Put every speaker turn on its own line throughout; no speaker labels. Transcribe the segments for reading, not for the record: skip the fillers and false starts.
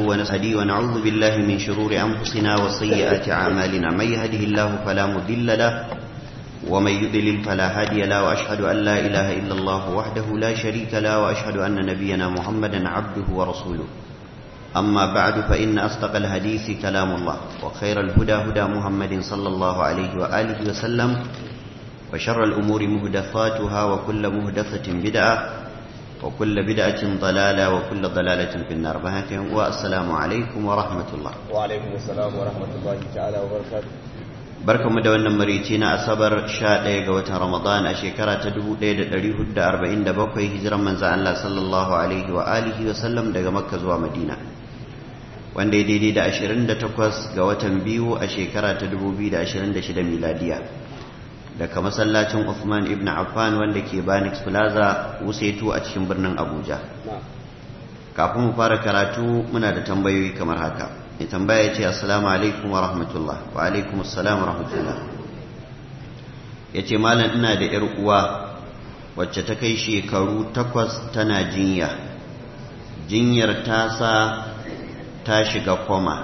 ونستهديه ونعوذ بالله من شرور أنفسنا وسيئات أعمالنا من يهده الله فلا مضل له ومن يضلل فلا هادي له وأشهد أن لا إله إلا الله وحده لا شريك له وأشهد أن نبينا محمدا عبده ورسوله أما بعد فإن أصدق الحديث كلام الله وخير الهدى هدى محمد صلى الله عليه وآله وسلم وشر الأمور مهدفاتها وكل مهدفة بدعة وكل بدعة ضلالة وكل ضلالة في النار. والسلام عليكم ورحمة الله.
وعليكم السلام ورحمة الله تعالى وبركاته.
barkamu da wannan marici na asabar 11 ga watan Ramadan a shekara ta 1447 hijiran manzo Allah sallallahu alaihi wa alihi wa sallam daga Makka zuwa Madina, wanda ya daidai da 28 ga watan biyu a shekara ta 2026 miladiya, daga masallacin Uthman ibn Affan wanda ke Banix Plaza Wusaitu a cikin birnin Abuja. Kafin mu fara karatu muna da tambayoyi kamar haka. Mai tambaya ce assalamu alaikum wa rahmatullah. Wa alaikum assalam wa rahmatullah. Yace malam, ina da yar uwa wacce ta kai shekaru 8 tana jinya. Jinyar ta sa ta shiga koma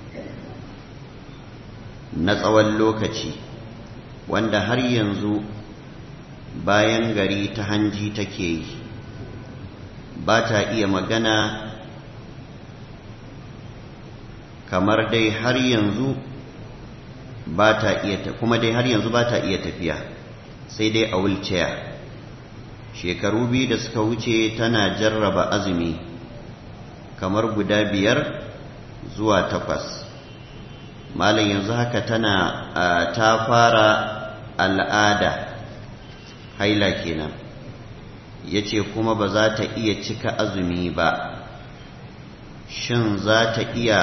na tsawon lokaci, wanda har yanzu bayan gari ta hanji take yi, ba ta iya magana, kamar dai har yanzu ba ta iya kuma dai har yanzu ba ta iya tafiya, sai dai a wheelchair. Shekaru 2 da suka wuce tana jarraba azumi kamar guda 5 zuwa 8. malam yanzu haka ta fara al'ada, haila kenan, yace kuma ba za ta iya cika azumi ba. Shin za ta iya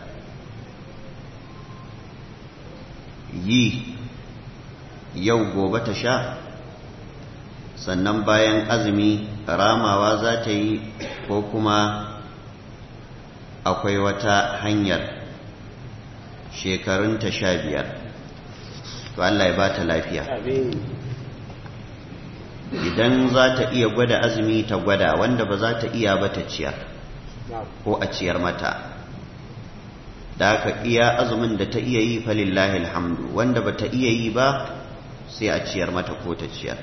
yi yau gobe ta sha, sannan bayan azumi ramawa za ta yi, ko kuma akwai wata hanyar? Shekarunta 15. To Allah ya ba ta lafiya. Idan za ta iya gwada azumi ta gwada, wanda ba za ta iya ba ta ciyar ko a ciyar mata. Da aka iya azumin da ta iya yi falillahi alhamdu, wanda ba ta iya yi ba sai a ciyar mata ko ta ciyar,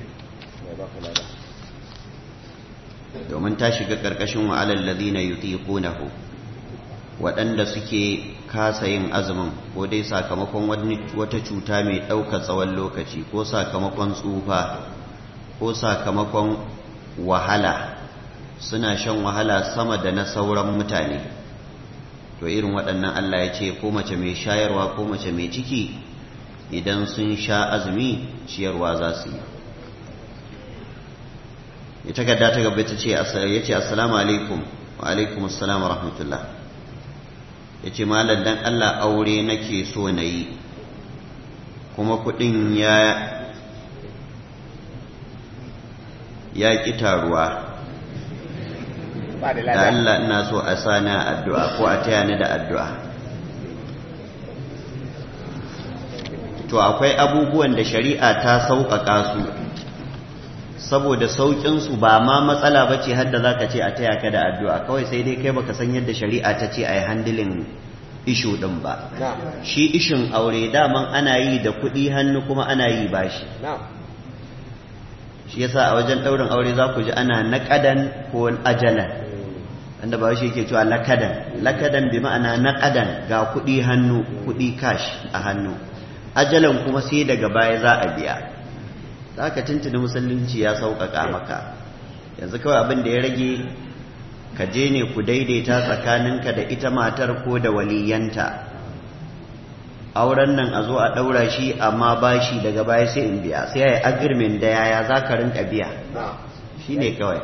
domin ta shiga ƙarƙashin wa'alal ladina yutiqunahu, waɗanda suke kasa yin azumin ko dai sakamakon wata cuta mai ɗaukar tsawon lokaci, ko sakamakon tsufa, ko sakamakon wahala, suna shan wahala sama da na sauran mutane. To irin waɗannan Allah ya ce ko mace mai shayarwa ko mace mai ciki idan sun sha azumi ciyarwa za su yi. Ita gadda ta gaba ta ce ya ce assalamu alaikum. Wa alaikum assalam wa rahmatullah. Ya ce malam dan Allah aure nake so na yi, kuma kuɗin ya ƙi taruwa, da Allah ina so a sani addu'a ko a taya ni da addu'a. To akwai abubuwan da shari'a ta sauƙaƙa su, saboda sauƙinsu ba ma matsala ba ce hadda za ka ce a taya ka da addu'a, kawai sai dai kai baka san yadda shari'a ta ce a yi handilin ishu ɗin ba. Shi ishin aure daman ana yi da kuɗi hannu kuma ana yi bashi. Shi yasa a wajen ɗaurin aure za ku ji ana naƙadan ko ajalan, wanda ba shi yake cewa lakadan bi ma'ana naƙadan, ga kuɗi hannu, kuɗi cash a hannu. Ajalan kuma sai daga baya za a biya. Za ka tuntuni musulunci ya sauƙaƙa maka. Yanzu kawai abin da ya rage, ka je ne ku daidaita tsakaninka da ita matar ko da waliyanta. Auren nan a zo a ɗaura shi, amma bashi daga baya sai in biya, sai ya yi agirmin da yaya za ka rinka biya. Shi ne kawai.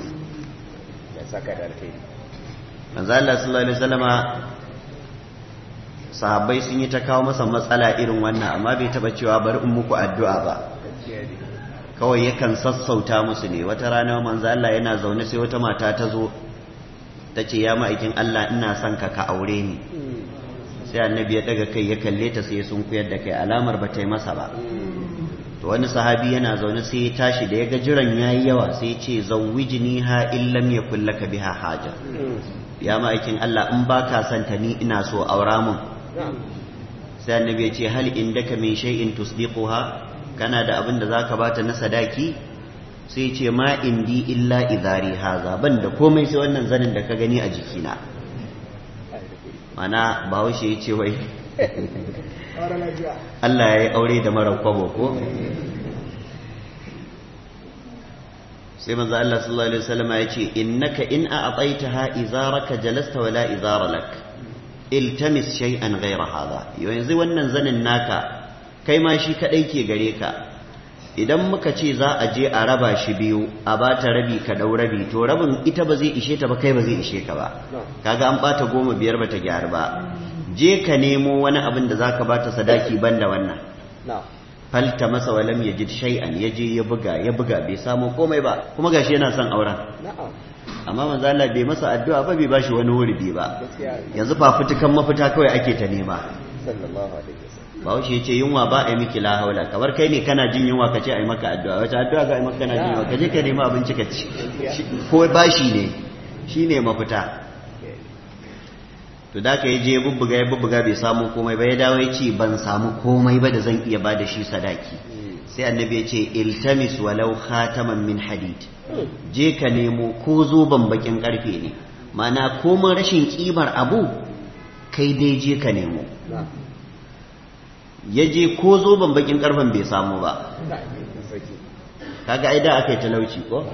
Manzo Allah sallallahu alaihi wasallama, sahabbai sun yi ta kawo masa matsala irin wannan, amma bai taba cewa bari in muku addu'a ba. Kawai yakan sassauta musu ne. Wata rana manzo Allah yana zaune sai wata mata ta zo ta ce, ya ma'aikin Allah, ina son ka aure ni. Sai annabi ya daga kai ya kalle ta, sai sun kuyar da kai, alamar ba ta yi masa ba. To wani sahabi yana zaune sai ya tashi, da ya ga jiran yayi yawa sai ya ce zawwijniha in lam yakul laka biha haja, ya ma'aikin Allah in baka son ta ni ina so aura mun sai annabi ya ce hal indaka min shay'in tusdiquha kana da abin da zaka bata na sadaki sai ce ma indi illa idari haza ban da komai sai wannan zanin da ka gani a jikina mana bahaushe ya ce wai Allah ya yi aure da mara kwabo ko sai manzo Allah sallallahu alaihi wasallam ya ce innaka in a'taitaha izaraka jalasta wala izara lak iltamis shay'an ghayra hadha yanzu wannan zanin naka kai ma shi kadai ke gare ka idan muka ce za a je a raba shi biyu a bata rabi ka dau rabi to rabin ita ba zai ishe ta ba kai ba zai ishe ka ba kaga an bata 10 biyar bata gyara ba je ka nemo wani abin da zaka bata sadaki banda wannan falta masa walam yajid shay'an yaje ya buga bai samu komai ba kuma gashi yana son auren amma manzo Allah bai masa addu'a ba bai bashi wani wuridi ba yanzu fafutukan mafita kawai ake ta nema sallallahu alaihi wasallam bawo ce yunwa ba a miki la haula kamar kai ne kana jin yunwa kace ai maka addu'a wata addu'a ga ai maka kana jin yunwa kaje ka nemi abinci ka ci ko bashi ne shine mafita to da ka je ya bubbuga bai samu komai ba ya dawo ya ce ban samu komai ba da zan iya ba da shi sadaki sai annabi ya ce iltamis walau khataman min hadid je ka nemo ko zoben bakin karfe ne mana komai rashin kimar abu kai dai je ka nemo ya je ko zoben bakin karfen bai samu ba kaga ai da aka yi talauci ko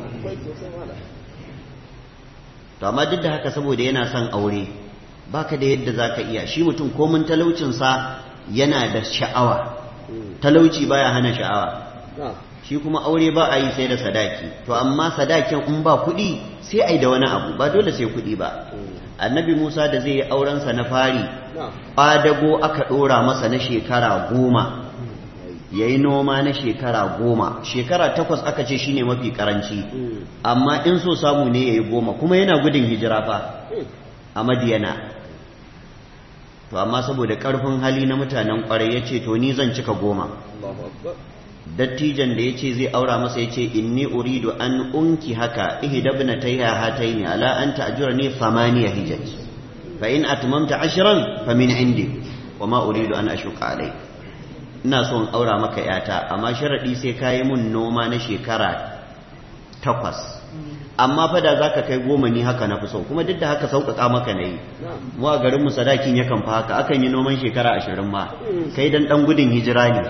to amma duk da haka saboda yana son aure baka da yadda zaka iya shi mutum komin talaucinsa yana da sha'awa talauci baya hana sha'awa shi kuma aure ba a yi sai da sadaki to amma sadakin in ba kuɗi sai ai da wani abu ba dole sai kuɗi ba annabi Musa da zai yi aurensa na fari ƙwadago aka ɗora masa na shekara 10 ya yi noma na shekara 10 shekara 8 aka ce shine mafi karanci amma in so samu ne ya yi 10 kuma yana gudun hijira fa a Madiyana to amma saboda ƙarfin hali na mutanen ƙwarai ya ce to ni zan cika 10 dattijan da ya ce zai aura masa ya ce inni uridu an unki haka ihdabna tayha hataini ala an ta'jurani 8 hijaj fa in atmamta 10 fa min indi wa ma uridu an ashuqa alayk ina son aura maka yata amma sharadi sai kayi mun noma na shekara 8 amma fa da zaka kai 10 ni haka na fi so kuma duk da haka sauƙaƙa maka nayi mu a garin mu sadakin yakan fa haka akan yi noman shekara 20 ma kai dan gudun hijira ne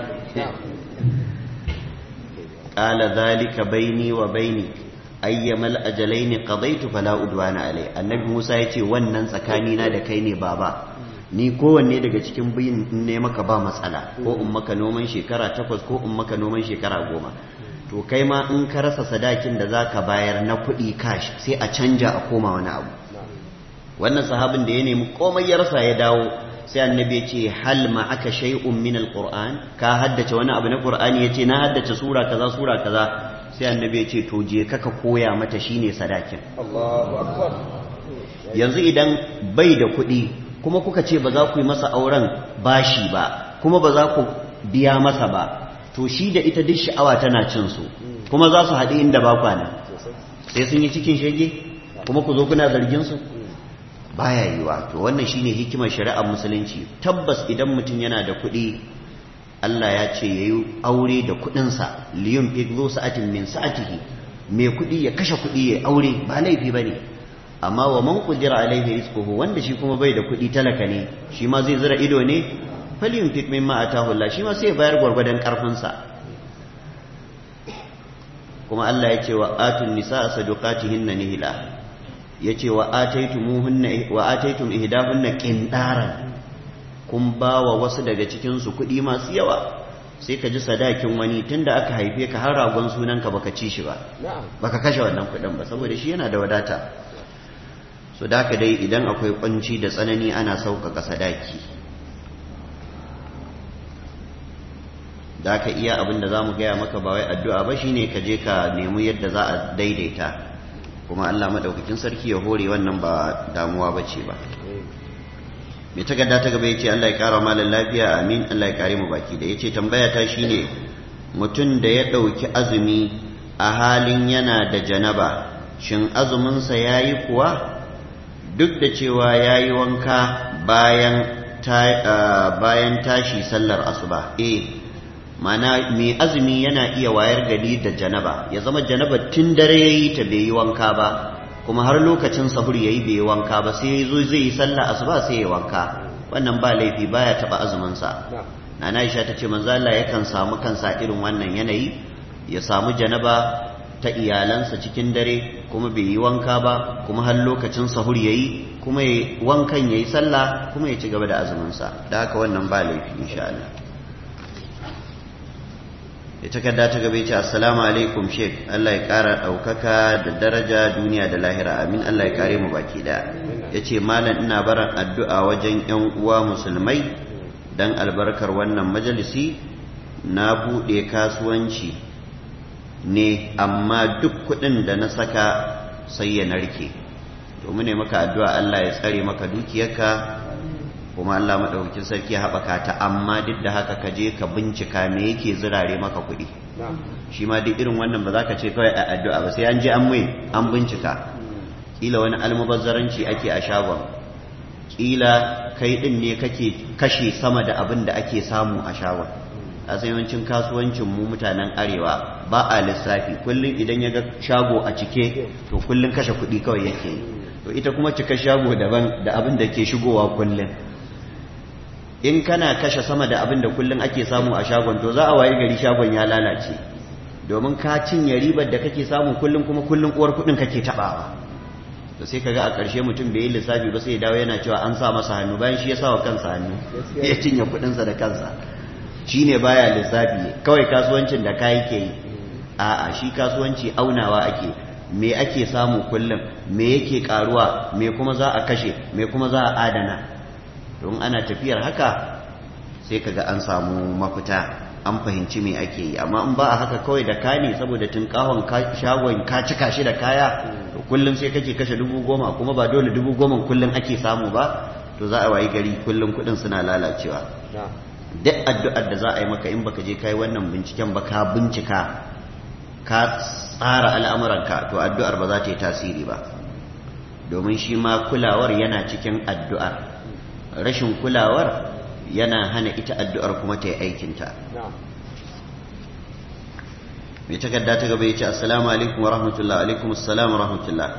qala zalika baini wa bainik ayyamal ajalaini qadaitu fala udwana alai annabi Musa yace wannan tsakani na da kai ne baba ni kowanne daga cikin biyin ne maka ba matsala ko in maka noman shekara 8 ko in maka noman shekara 10 to kai ma in ka rasa sadakin da zaka bayar na kuɗi cash sai a canja a koma wani abu wannan sahabin da ya nemi komai ya rasa ya dawo sai annabi ya ce hal ma aka shay'un min alquran ka haddace wani abu na qur'ani yace na haddace sura kaza sai annabi ya ce to je ka koya mata shine sadakin Allahu akbar yanzu idan bai da kuɗi kuma kuka ce ba za ku yi masa auren bashi ba kuma ba za ku biya masa ba to shi da ita duk sha'awa tana cin su kuma za su haɗu inda ba kwana sai sun yi cikin shege kuma ku zo kuna zargin su baya yiwa to wannan shine hikimar shari'ar musulunci tabbas idan mutum yana da kuɗi Allah ya ce yayi aure da kuɗinsa liyun fi zu sa'atin min sa'atihi mai kuɗi ya kashe kuɗi ya aure ba laifi bane amma wa man qudira alaihi rizquhu wanda shi kuma bai da kuɗi talaka ne shi ma zai zira ido ne falyun fi mimma atahu Allah shi ma sai bayar gwargwadon karfin sa kuma Allah ya ce wa atun nisaa sadaqatihinna nihla yace wa ataitum ihdahunna qindaran kun bawa wasu daga cikin su kudi masu yawa sai ka ji sadakin wani tunda aka haife ka har ragon sunanka baka ci shi ba baka kashe wannan kudin ba saboda shi yana da wadata so da ka dai idan akwai kunci da tsanani ana sauƙaƙa sadaki da ka iya abin da zamu gaya maka ba wai addu'a ba shine ka je ka nemi yadda za a daidaita kuma Allah madaukakin sarki ya hore wannan ba damuwa bace ba mai takarda ta gaba yace Allah ya kara malan lafiya amin Allah ya kare mu baki da yace tambaya ta shine mutum da ya dauki azumi a halin yana da janaba shin azumin sa yayi kuwa duk da cewa yayi wanka bayan tashi sallar asuba. Mana mai azumi yana iya wayar gari da janaba, ya zama janaba tun dare yayi ta bai yi wanka ba, kuma har lokacin sahur yayi bai yi wanka ba, sai yazo zai yi sallar asuba sai ya wanka. Wannan ba laifi, baya taba azumin sa. Nana Aisha tace manzo Allah yakan samu kansa irin wannan yanayi, ya samu janaba ta iyalansa cikin dare kuma bai yi wanka ba, kuma har lokacin sahur yayi, kuma wankan yayi sallah, kuma ya ci gaba da azumin sa. Da haka wannan ba laifi insha Allah. Ya takarda ta gaba ce assalamu alaikum sheik, Allah ya kara daukaka da daraja duniya da lahira, amin. Allah ya kare mu baki da. Yace malam ina baran addu'a wajen ƴan uwa musulmai dan albarkar wannan majalisi. Na bude kasuwanci ne amma duk kuɗin da na saka sai ya narke, to mu ne maka addu'a Allah ya tsare maka dukiyarka, kuma Allah madaukakin sarki ya haɓaka ta, amma duk da haka ka je ka bincika me yake zirare maka kuɗi. Shi ma duk irin wannan ba za ka ce kawai a addu'a ba, sai an je an bincika. Kila wani almubazzaranci ake a shagon, kila kai ɗin ne kake kashe sama da abin da ake samu a shagon. A yawancin kasuwancin mu mutanen arewa ba a lissafi, kullum idan ya ga shago a cike to kullum kashe kuɗi kawai yake yi. To ita kuma cika shago daban da abin da ke shigowa kullum. In kana kashe sama da abin da kullum ake samu a shagon, to za a wayi gari shagon ya lalace, domin ka cinye ribar da kake samu kullum, kuma kullum uwar kuɗin kake taɓawa. To sai kaga a ƙarshe mutum bai yi lissafi ba, sai ya dawo yana cewa an sa masa hannu, bayan shi ya sa wa kansa hannu, ya cinye kuɗinsa da kansa. Shi ne baya lissafi, kawai kasuwancin da kayi ke yi. A'a, shi kasuwanci aunawa ake, me ake samu kullum, me yake karuwa, me kuma za a kashe, me kuma za a adana. Don ana tafiyar haka sai kaga an samu mafita, an fahimci me ake yi. Amma in ba a haka kawai da ka ne, saboda tunkahon shagon ka cika shi da kaya, to kullum sai kake kashe 10,000, kuma ba dole 10,000 kullum ake samu ba, to za a wayi gari kullum kuɗin suna lalacewa. Duk addu'ar da za a yi maka in baka je kai wannan binciken ba, ka bincika ka tsara al'amuranka, to addu'ar ba za ta yi tasiri ba, domin shi ma kulawar yana cikin addu'ar. Rashin kulawar yana hana ita addu'ar kuma ta yi aikinta. Mai takarda ta gaba ya ce assalamu alaikum wa rahmatullah. Alaikum assalamu wa rahmatullah.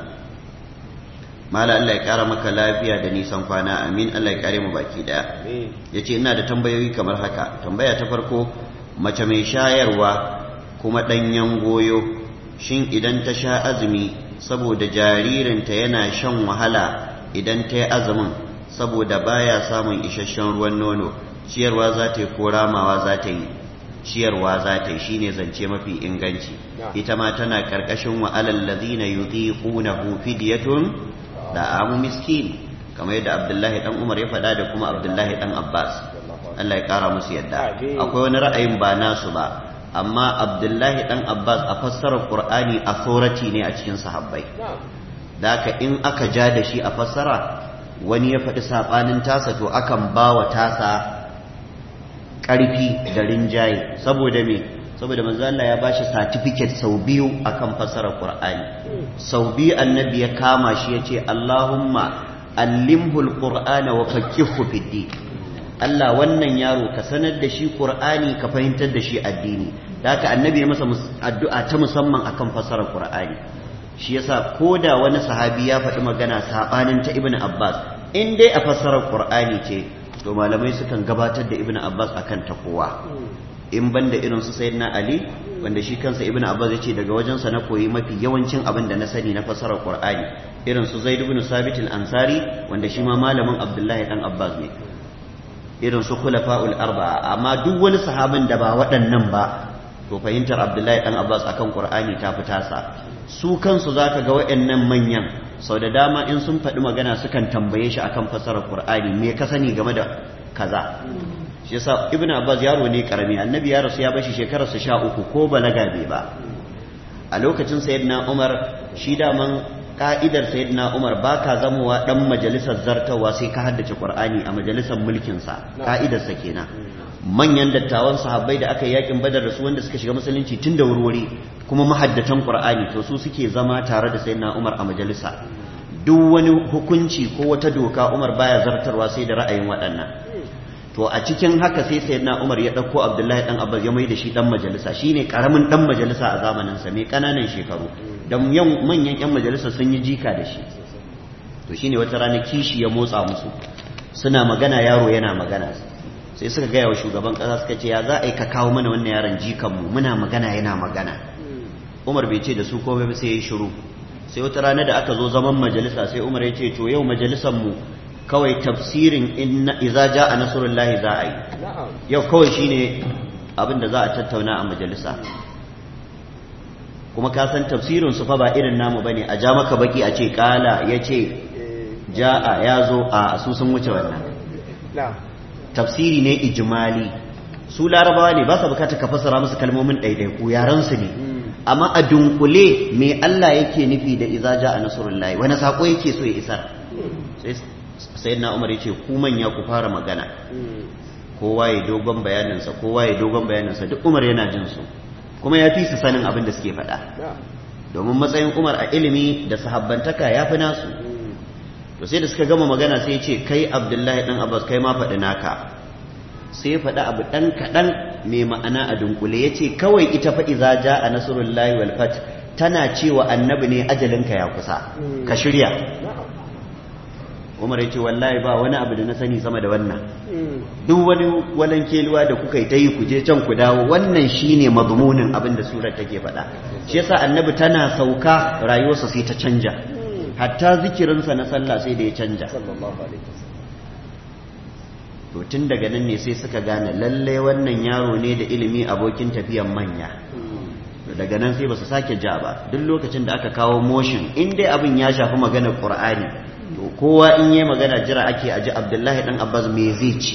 Mala Allah ya kara maka lafiya da nisan kwana, amin. Allah ya kare mu baki daya. Yace ina da tambayoyi kamar haka. Tambaya ta farko, mace mai shayarwa kuma danyen goyo, shin idan ta sha azumi saboda jaririnta yana shan wahala idan ta yi azumin saboda baya samun isasshen ruwan nono, ciyarwa za ta yi ko ramawa za ta yi? Ciyarwa za ta yi, shine zance mafi inganci. Ita ma tana karkashin wa alal ladina yutiqunahu fidyatun da amu miskin, kamar yadda Abdullahi dan Umar ya faɗa da kuma Abdullahi dan Abbas, Allah ya kara musu yadda. Akwai wani ra'ayin ba nasu ba, amma Abdullahi dan Abbas a fassarar Qur'ani authority ne a cikin sahabbai. Da haka in aka ja da shi a fassara, wani ya faɗi saɓanin tasa, to akan ba wa tasa ƙarfi da rinjaye. Saboda me? Saboda manzo Allah ya bashi certificate sau biyu akan fassarar Qur'ani. Sau biyu annabi ya kama shi yace Allahumma allimhu alqur'ana wa faqqihhu fid din. Allah wannan yaro ka sanar da shi Qur'ani, ka fahimtar da shi addini. Da haka annabi ya masa addu'a ta musamman akan fassarar Qur'ani. Shi yasa koda wani sahabi ya faɗi magana sabanin ta Ibn Abbas, in dai a fassarar Qur'ani ce, to malamai sukan gabatar da Ibn Abbas akan ta kowa. In banda irin su Sayyidina Ali, wanda shi kansa Ibn Abbas yace daga wajensa na koyi mafi yawancin abin da na sani na fassarar Qur'ani. Irin su Zaid ibn Sabit al-Ansari, wanda shi ma malamin Abdullahi dan Abbas ne. Irin su Khulafa'ul Arba'a. Amma duk wani sahabin da ba waɗannan ba, to fahimtar Abdullahi dan Abbas akan Qur'ani ta fi tasa. Su kansu zaka ga waɗannan manyan sau da dama in sun faɗi magana sukan tambaye shi akan fassarar Qur'ani, me ka sani game da kaza? Shi yasa Ibn Abbas yaro ne karami, annabi ya rasu ya bashi shekararsa 13 ko balaga bai ba. A lokacin Sayyidina Umar, shi daman ka'idar Sayyidina Umar baka zamowa dan majalisar zartawa sai ka haddace Qur'ani a majalisar mulkin sa, ka'idar sa kenan. Manyan dattawan sahabbai da aka yi yakin Badar da su wanda suka shiga musulunci tun da wurwuri, kuma mahaddatan Qur'ani, to su suke zama tare da Sayyidina Umar a majalisa. duk wani hukunci ko wata doka Umar baya zartarwa sai da ra'ayin waɗannan. To a cikin haka sai sayyidina Umar ya ɗauko Abdullahi dan Abbas ya mai da shi dan majalisa, shine karamin dan majalisa a zamanin sa mai kananan shekaru, dan manyan yan majalisa sun yi jika da shi. To shine wata rana kishi ya motsa musu, suna magana yaro yana magana, sai suka gaya wa shugaban kasa suka ce ya za a yi ka kawo mana wannan yaron jikanmu, muna magana yana magana. Umar bai ce da su komai ba sai ya shiru. Sai wata rana da aka zo zaman majalisa sai Umar ya ce to yau majalisar mu kawai tafsirin idza jaa nasrullahi za a yi, yau kawai shine abin da za a tattauna a majalisa. Kuma ka san tafsirin su fa ba irin namu bane, a ja maka baki a ce kala yace jaa ya zo, a su sun wuce wannan. Tafsiri ne ijmali, su larabawa ne ba sa bukata ka fassara musu kalmomin ɗaiɗaiku, yaran su ne, amma a dunkule me Allah yake nufi da idza jaa nasrullahi, wani sako yake so ya isar. Sai na Umar yace ku manya ku fara magana, kowa ya dogon bayaninsa, kowa ya dogon bayaninsa, duk Umar yana jin su kuma ya fi su sanin abin da suke faɗa, domin matsayin Umar a ilimi da sahabbantaka ya fi nasu. To sai da suka gama magana sai ce kai Abdullahi dan Abbas kai ma faɗi naka. Sai faɗi abu ɗan kaɗan mai ma'ana a dunkule, ya ce kawai ita fa iza ja'a nasrullahi wal fath tana cewa annabi ne ajalinka ya kusa, ka shirya. Umar ya ce wallahi ba wani abu da na sani sama da wannan, duk wani walankeluwa da kuka yi ta yi ku je can ku dawo, wannan shine mazmunin abin da surar take faɗa. Shi yasa annabi tana sauka rayuwarsa sai ta canja, hatta zikirinsa na sallah sai da ya canja. To tun daga nan ne sai suka gane lalle wannan yaro ne da ilimi abokin tafiyan manya. Daga nan sai ba su sake ja ba, duk lokacin da aka kawo motion in dai abin ya shafi maganar Qur'ani, to kowa in yi magana jira ake aji Abdullahi dan Abbas me zai ci.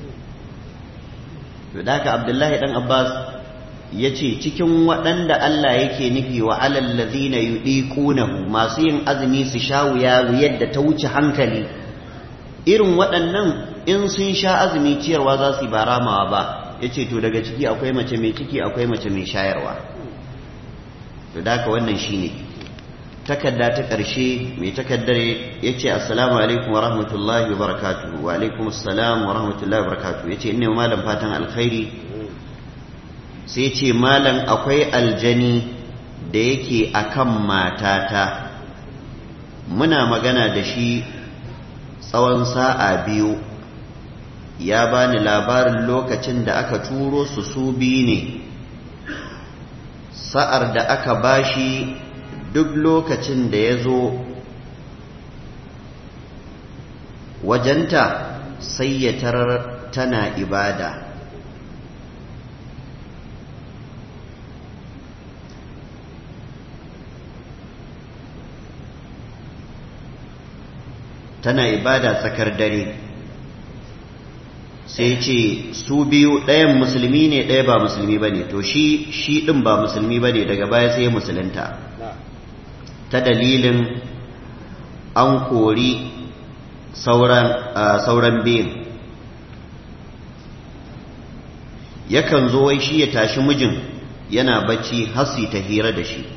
To da haka Abdullahi dan Abbas ya ce cikin waɗanda Allah yake nufi wa alal ladhina yudiqunahu, masu yin azumi su sha wuya yadda ta wuce hankali, irin waɗannan in sun sha azumi ciyarwa za su yi ba ramawa ba. Ya ce to daga ciki akwai mace mai ciki akwai mace mai shayarwa. To da haka wannan shine takarda ta ƙarshe. Mai takaddar ya ce assalamu alaikum wa rahmatullahi wa barakatuhu. Wa alaikum assalam wa rahmatullahi wa barakatuhu. Ya ce ina malam fatan alkhairi. Sai ce malam akwai aljani da yake akan matata, muna magana da shi tsawon sa'a biyu, ya bani labarin lokacin da aka turo su biyu ne, sa'ar da aka bashi duk lokacin da ya zo wajenta sai ya tarar tana ibada. Tana ibada tsakar dare. Sai ce su biyu, ɗayan musulmi ne ɗaya ba musulmi ba ne, to shi ɗin ba musulmi ba ne, daga baya sai musulunta ta dalilin an kori sauran biyun. Yakan zo wai shi ya tashi mijin yana bacci hasi ta hira da shi.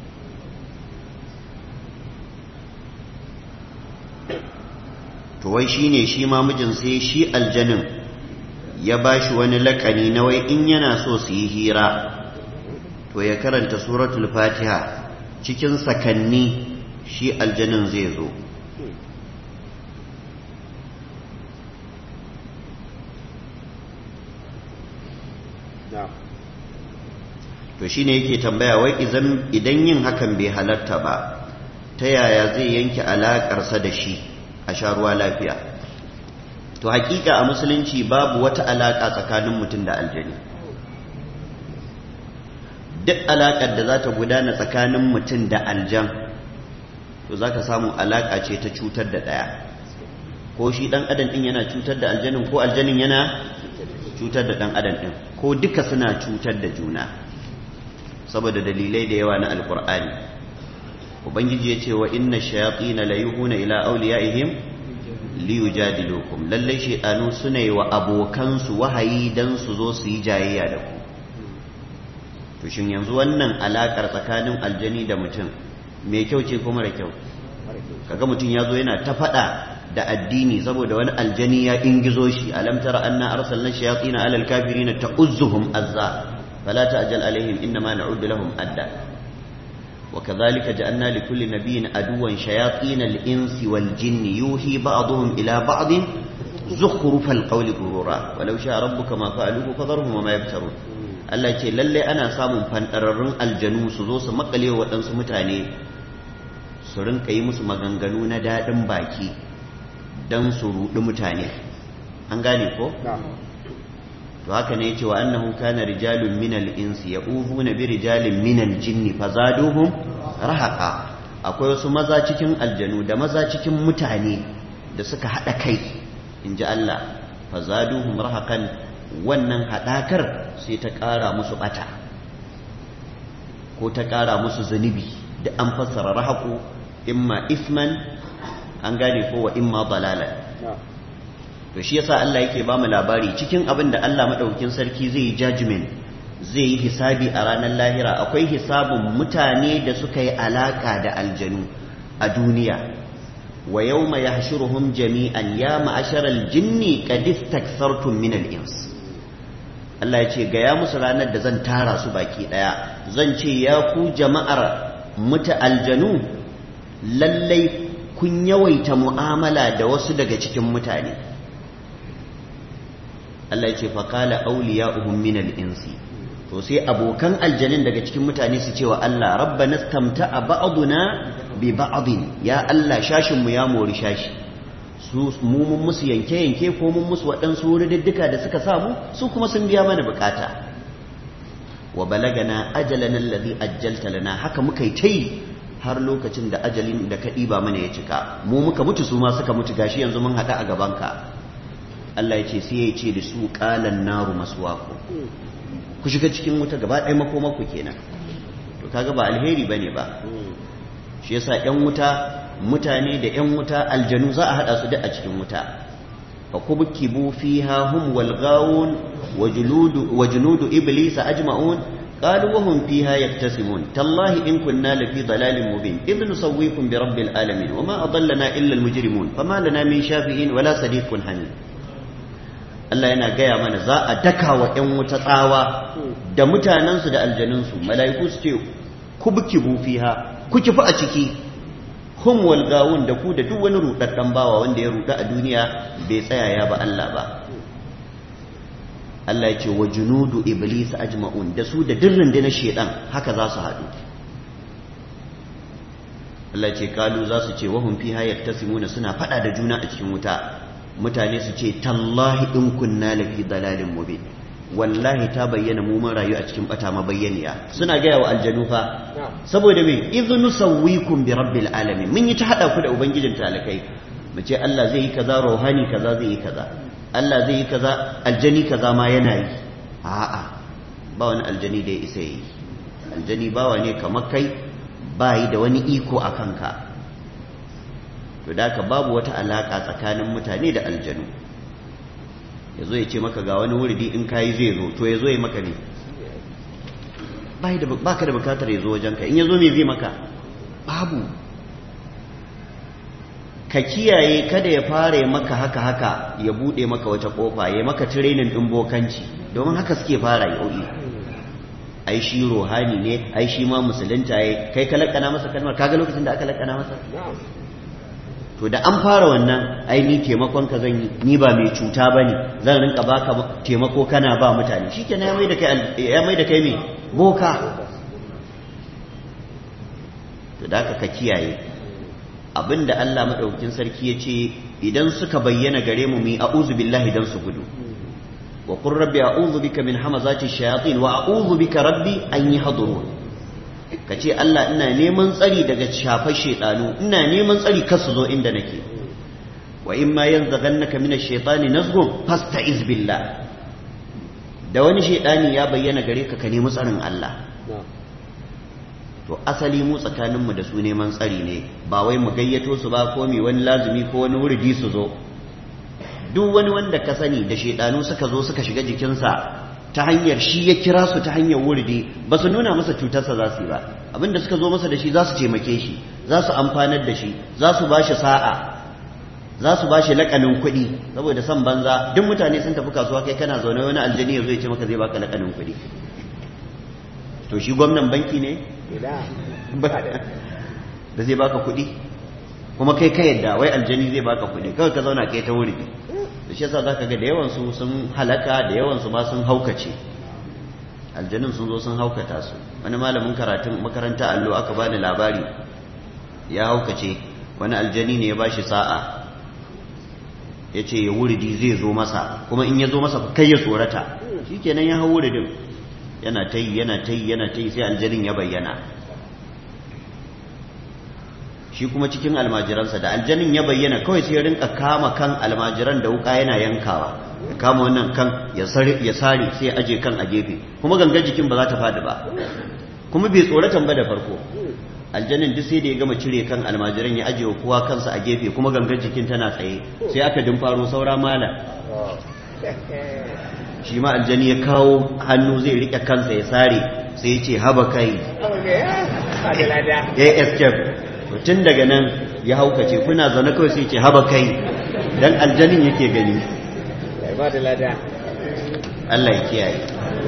To wai shi ne shi ma mijin sai shi aljanin ya ba shi wani lakani na wai in yana so su yi hira to ya karanta suratul fatiha, cikin sakanni shi aljanin zai zo. To shi ne yake tambaya wai idan yin hakan bai halatta ba, ta yaya zai yanke alaƙarsa da shi a sha ruwa lafiya? To hakika a musulunci babu wata alaka tsakanin mutum da aljani. Duk alakar da za ta gudana tsakanin mutum da aljan, to za ka samu alaka ce ta cutar da ɗaya, ko shi ɗan adam ɗin yana cutar da aljanin, ko aljanin yana cutar da ɗan adam ɗin, ko duka suna cutar da juna, saboda dalilai da yawa na alkur'ani. Ubangiji ya ce wa inna shayatin la yuhuna ila awliyaihim liyujadilukum, lallai shaidanu suna yi wa abokansu wahayi dan su zo su yi jayayya da ku. To shin yanzu wannan alakar tsakanin aljani da mutum mai kyau ce ko mara kyau? kaga mutum ya zo yana ta faɗa da addini saboda wani aljani ya ingizo shi alam tara anna arsalna shayatin ala alkafirin ta'uzzuhum azza fala ta'jal alaihim inma na'uddu lahum adda وكذلك جعلنا لكل نبي عدوا شياطين الإنس والجن يوحي بعضهم إلى بعض زخرف القول غرورا ولو شاء ربك ما فعلوه فذرهم وما يفترون Allah ce lalle ana samun fantararrun aljanu su zo su makale wa waɗansu mutane su rinka yi musu maganganu na daɗin baki don su ruɗi mutane an gane ko? to haka ne yace wa annahu kana rijalun minal insi ya'udhuna bi rijalin minal jinni fazaduhum rahaqa akwai wasu maza cikin aljanu da maza cikin mutane da suka hada kai inji Allah fazaduhum rahaqan wannan hadakar sai ta kara musu bata ko ta kara musu zunubi da an fassara rahaqu imma isman an gane ko wa imma dalalan to shi yasa Allah yake ba mu labari cikin abin da Allah madaukakin sarki zai yi judgment zai yi hisabi a ranar lahira akwai hisabun mutane da suka yi alaka da aljanu a duniya wa yawma yahshuruhum jami'an ya ma'asharal jinni qad istakthartum min al-ins Allah ya ce ga ya musu ranar da zan tara su baki daya zan ce ya ku jama'ar aljanu lallai kun yawaita mu'amala da wasu daga cikin mutane Allah ya ce faƙala auliya'uhum minal insi to sai abokan aljanin daga cikin mutane su cewa Allah rabbana istamta'a ba'duna bi ba'din ya Allah shashin mu ya mori shashi su mu mun musu yanke yanke ko mun musu waɗansu wurididdika da suka samu su kuma sun biya mana bukata wa balagana ajalana alladhi ajjalta lana haka muka yi tai har lokacin da ajalin da ka ɗiba mana ya cika mu muka mutu su ma suka mutu gashi yanzu mun haɗa a gabanka Allah ya ce sai ya ce da su qalan naru maswaku ku shiga cikin wuta gaba ɗaya makomarku kenan to kaga ba alheri bane ba shi yasa ƴan wuta mutane da ƴan wuta aljanu za a haɗa su duk a cikin wuta fa kubkibu fiha hum wal ghawun wa junudu iblisa ajma'un qalu wa hum fiha yaktasimun tallahi in kunna lafi dalalin mubin idh nusawwikum bi rabbil alamin wama adallana illa al mujrimun fama lana min shafi'in wala sadiqun hamid Allah yana gaya mana za a daka wa ‘yan wuta tsawa da mutanensu da aljaninsu mala'iku su ce ku buki bufiha ku kifi a ciki hum wal gawun da ku da duk wani rudaddan bawa wanda ya ruda a duniya bai tsaya ya ba Allah ba Allah ya ce wa junudu iblis ajma'un da su da dirrin da na shedan haka za su haɗu Allah ya ce kalu za su ce wahum fiha yaktasimuna suna fada da juna a cikin wuta mutane su ce tallahi in kunna lafi dalalin mubin wallahi ta bayyana mu mun rayu a cikin bata mabayyaniya suna gaya wa aljanu fa saboda me idhnu sawwikum bi rabbil alamin mun yi ta hada ku da ubangijin talakai mu ce Allah zai yi kaza ruhani kaza zai yi kaza Allah zai yi kaza aljani kaza ma yana yi a'a ba wani aljani da ya isa yi aljani bawa ne kamar kai bayi da wani iko a kanka to da ka babu wata alaka tsakanin mutane da aljanu ya zo ya ce maka ga wani wuridi in kayi zai zo to ya zo ya maka ne ba ka da bukatar ya zo wajenka in ya zo me zai maka babu ka kiyaye kada ya fara maka haka ya bude maka wata kofa ya maka training din bokanci domin haka suke fara yi ai shi rohani ne ai shi ma musulunta yayi kai ka lakana masa kalmar kaga lokacin da aka lakana masa to da an fara wannan ai ni taimakon ka zan yi ni ba mai cuta bane zan rinka baka taimako kana ba mutane shikenan ya mai da kai me boka to da ka kiyaye abinda Allah madaukakin sarki ya ce idan suka bayyana gare mu mi a'udhu billahi dan su gudu wa qur rabbi a'udhu bika min hamazati shayatin wa a'udhu bika rabbi an yahdurun kace Allah ina neman tsari daga shafar shedanu ina neman tsari kar su zo inda nake wa imma yanzaghannaka min ash-shaytani nazghun fasta'iz billah da wani shedani ya bayyana gare ka nemi tsarin Allah to asali mu tsakaninmu da su neman tsari ne ba wai mu gayyato su ba ko mi wani lazumi ko wani wurdi su zo duk wani wanda ka sani da shedanu suka zo suka shiga jikinsa ta hanyar shi ya kira su ta hanyar wurdi ba su nuna masa cutarsa za su yi ba abinda suka zo masa da shi za su taimake shi za su amfanar da shi za su ba shi sa'a za su ba shi laƙanin kuɗi saboda son banza duk mutane sun tafi kasuwa kai kana zaune wani aljani ya zo ya ce maka zai baka laƙanin kuɗi to shi gwamnan banki ne da zai baka kuɗi kuma kai ka yadda wai aljani zai baka kuɗi kawai ka zauna kai ta wuri da shi yasa zaka ga da yawan su sun halaka da yawan su ma sun haukace aljanin sun zo sun haukata su wani malamin karatun makaranta allo aka bani labari ya haukace wani aljani ne ya bashi sa'a ya ce ya wuridi zai zo masa kuma in ya zo masa kai ya tsorata shikenan ya hau wuridin yana ta yi yana ta yi yana ta yi sai aljanin ya bayyana shi kuma cikin almajiransa da aljanin ya bayyana kawai sai ya rinka kama kan almajiran da wuka yana yankawa ya kama wannan kan ya sare sai ya aje kan a gefe kuma gangar jikin ba za ta faɗi ba kuma bai tsoratan ba da farko aljanin duk sai da ya gama cire kan almajiran ya aje wa kowa kansa a gefe kuma gangar jikin tana tsaye sai aka dimfaro saura mala shi ma aljani ya kawo hannu zai rike kansa ya sare sai ya ce haba kai ya escape tun daga nan ya haukace kuna zaune kawai sai ce haba kai dan aljanin yake gani Allah ya kiyaye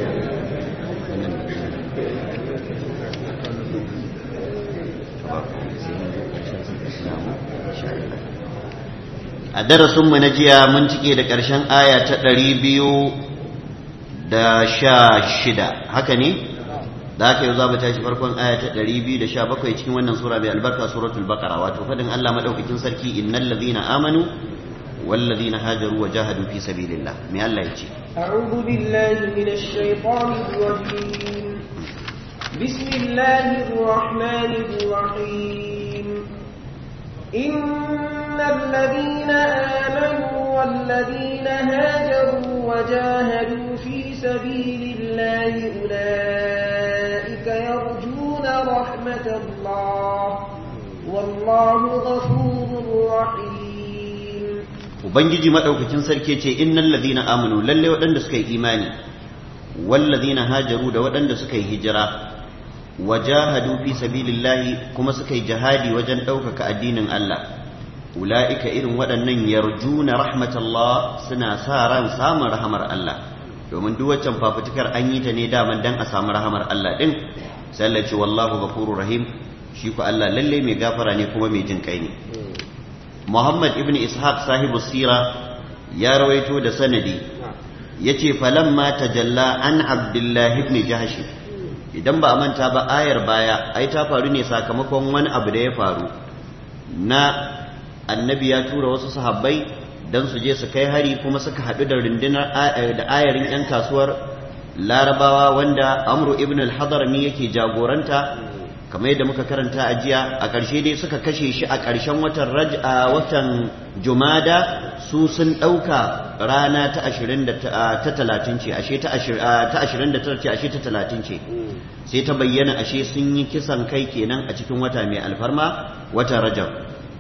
a darasinmu na jiya mun cike da ƙarshen aya ta 216 haka ne da haka yau za mu tashi farkon aya ta 217 cikin wannan sura mai albarka suratul baqara wato fadin Allah madaukakin sarki innal ladhina amanu wal ladhina hajaru wa jahadu fi sabilillah me Allah yace
a'udhu billahi minash shaitanir rajim bismillahir rahmanir rahim innal ladhina amanu wal ladhina hajaru wa jahadu fi sabilillahi ulaika yarjuna rahmatallah wallahu ghafurur rahim
ubangiji madaukakin sarki ce innal ladhina amanu lalle wadanda suka yi imani wal ladhina hajaru da wadanda suka yi hijira wajahadu fi sabilillahi kuma suka yi jihadi wajen ɗaukaka addinin Allah ula'ika irin waɗannan yarjuna rahmatallah suna sa ran samun rahamar Allah domin duk waccan fafutukar an yi ta ne daman dan a samu rahamar Allah din sallaci wallahu ghafurur rahim shi ku Allah lalle mai gafara ne kuma mai jin kai ne Muhammad ibn Ishaq sahibu sira ya rawaito da sanadi yace falamma tajalla an Abdullah ibn Jahsh idan ba a manta ba ayar baya ai ta faru ne sakamakon wani abu da ya faru na annabi ya tura wasu sahabbai dan su je su kai hari kuma suka haɗu da rundunar da ayarin 'yan kasuwar larabawa wanda amru ibn al-hadarmi yake jagoranta kamar yadda muka karanta a jiya a ƙarshe dai suka kashe shi a ƙarshen watan jumada su sun ɗauka rana ta 30 ce ashe ta 29 ce ashe ta 30 ce sai ta bayyana ashe sun yi kisan kai kenan a cikin wata mai alfarma wata rajab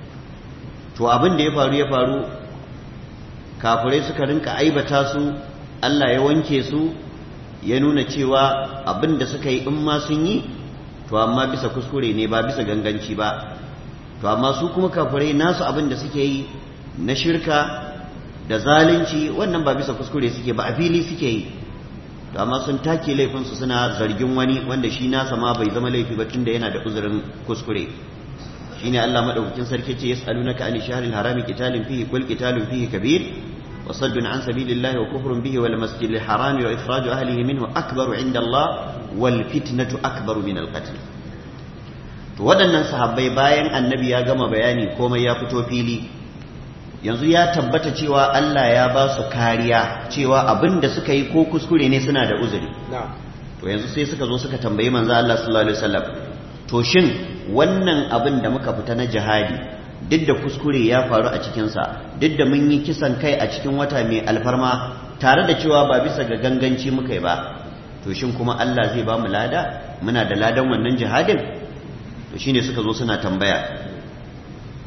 to abin da ya faru kafirai suka rinka aibata su Allah ya wanke su ya nuna cewa abin da suka yi in ma sun yi to amma bisa kuskure ne ba bisa ganganci ba to amma su kuma kafirai nasu abin da suke yi na shirka da zalunci wannan ba bisa kuskure suke ba a fili suke yi to amma sun take laifinsu suna zargin wani wanda shi nasa ma bai zama laifi ba tunda yana da uzurin kuskure shine Allah madaukakin sarki ce yasalunaka ani shahril harami qitalin fihi kul qitalun fihi kabir wa saddun an sabilillahi wa kufrun bihi wal masjidil harami wa ikhraju ahlihi minhu akbaru inda Allah wal fitnatu akbaru min al qatl to waɗannan sahabbai bayan annabi ya gama bayani komai ya fito fili yanzu ya tabbata cewa Allah ya ba su kariya cewa abin da suka yi ko kuskure ne suna da uzuri to yanzu sai suka zo suka tambayi manzo Allah sallallahu alaihi wasallam to shin wannan abin da muka fita na jihadi duk da kuskure ya faru a cikinsa duk da mun yi kisan kai a cikin wata mai alfarma tare da cewa ba bisa ga ganganci muka yi ba to shin kuma Allah zai ba mu lada muna da ladan wannan jihadin to shine suka zo suna tambaya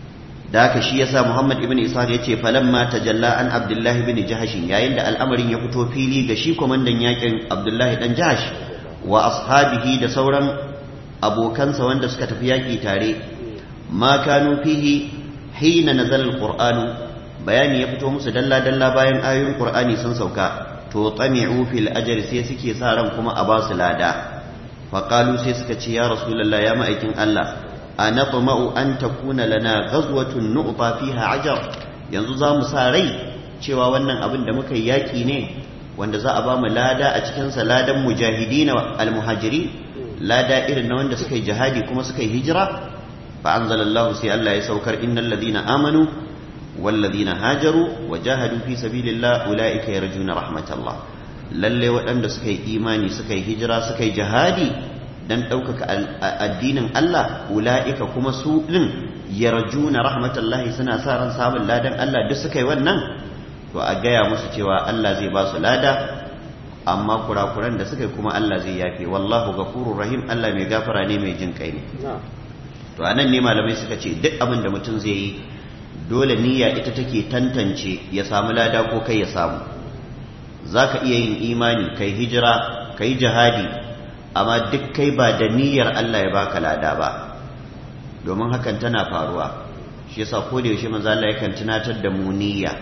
da haka shi yasa Muhammad ibn Ishaq yace falamma tajalla an Abdullah ibn Jahash yayin da al'amarin ya fito fili ga shi komandan yakin Abdullah dan Jahash wa ashabihi da sauran abokansa wanda suka tafi yaki tare ma kanu fihi hina nazala al-Qur'an bayani ya fito musu dalla dalla bayan ayoyin Qur'ani sun sauka to tami'u fil ajri sai suke sa ran kuma a basu lada fa qalu sai suka ce ya rasulullah ya ma'aikin Allah anatma'u an takuna lana ghazwatun nu'ta fiha ajr yanzu za mu sa rai cewa wannan abin da muka yaki ne wanda za a ba mu lada a cikin sa ladan mujahidina almuhajirin lada irin na wanda suka yi jihadi kuma suka yi hijira fa anzalallahu sai Allah ya saukar innal ladina amanu wal ladina hajaru wajahadu fi sabilillah ulaika yarjuna rahmatallah lalle waɗanda suka yi imani suka yi hijira suka yi jihadi dan ɗaukaka addinin Allah ula'ika kuma su ɗin yarjuna rahmatallahi suna sa ran samun ladan Allah duk suka yi wannan to a gaya musu cewa Allah zai ba su lada amma kurakuran da suka yi kuma Allah zai yafe wallahu ghafurur rahim Allah mai gafara ne mai jin kai ne to anan ne malamai suka ce duk abin da mutum zai yi dole niyya ita take tantance ya samu lada ko kai ya samu zaka iya yin imani kai hijira kai jihadi amma duk kai ba da niyyar Allah ya baka lada ba domin hakan tana faruwa shi yasa ko da yaushe manzo Allah yakan tunatar da mu niyya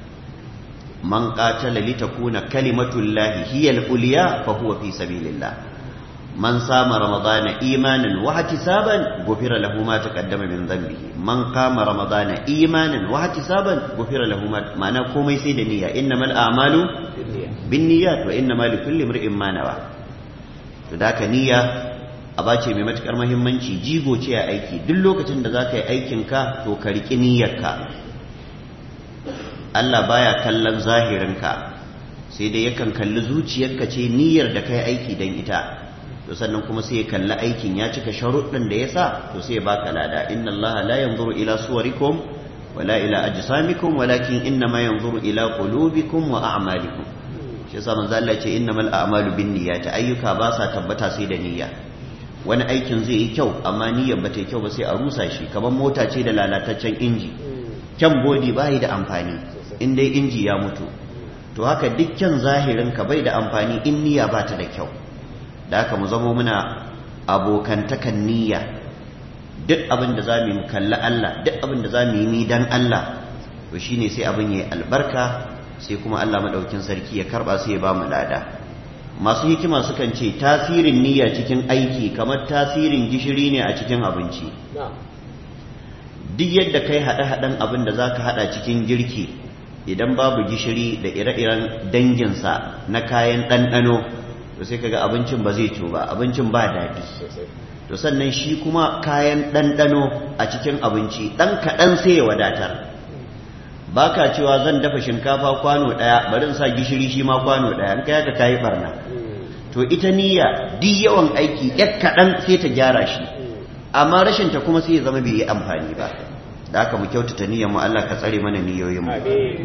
man qatala litakuna kalimatullahi hiya al-ulya fa huwa fi sabilillah man sama ramadana imanan wa ihtisaban ghufira lahu ma taqaddama min dhanbihi man qama ramadana imanan wa ihtisaban ghufira lahu ma ma'ana komai sai da niyya innamal a'malu binniyat wa innamal likulli imrin ma nawa to da ka niyya aba ce mai matukar muhimmanci jigo ce a aiki duk lokacin da zaka yi aikin ka to ka riki niyyarka Allah baya kallon zahirinka sai dai yakan kalli zuciyarka ce niyyar da kai aiki dan ita to sannan kuma sai ya kalli aikin ya cika sharuɗin da yasa to sai ya baka lada inna Allah la yanzuru ila suwarikum wala ila ajsamikum walakin innama yanzuru ila qulubikum wa a'malikum shi yasa manzo Allah ce innamal a'malu binniyati ayyuka ba sa tabbata sai da niyya wani aikin zai yi kyau amma niyyar ba ta yi kyau ba sai a rusa shi kamar mota ce da lalataccen inji kyan bodi bai da amfani in dai inji ya mutu to haka dukkan zahirin ka bai da amfani in niyya ba ta da kyau da haka mu zama muna abokantakan niyya duk abin da zamu yi kalli Allah duk abin da zamu yi dan Allah to shine sai abin yayi albarka sai kuma Allah madaukin sarki ya karba sai ya ba mu lada masu hikima sukan ce tasirin niyya cikin aiki kamar tasirin gishiri ne a cikin abinci duk yadda kai haɗe-haɗen abin da zaka haɗa cikin girki idan babu gishiri da ire-iren danginsa na kayan ɗanɗano to sai kaga abincin ba zai ciwu ba abincin ba daɗi to sannan shi kuma kayan ɗanɗano a cikin abinci ɗan kaɗan sai ya wadatar ba ka cewa zan dafa shinkafa kwano ɗaya bari in sa gishiri shi ma kwano ɗaya in kai ka kayi barna to ita niyya duk yawan aiki ɗan kaɗan sai ta gyara shi amma rashin ta kuma sai ya zama bai yi amfani ba da haka mu kyautata niyyar mu Allah ka tsare mana niyoyin mu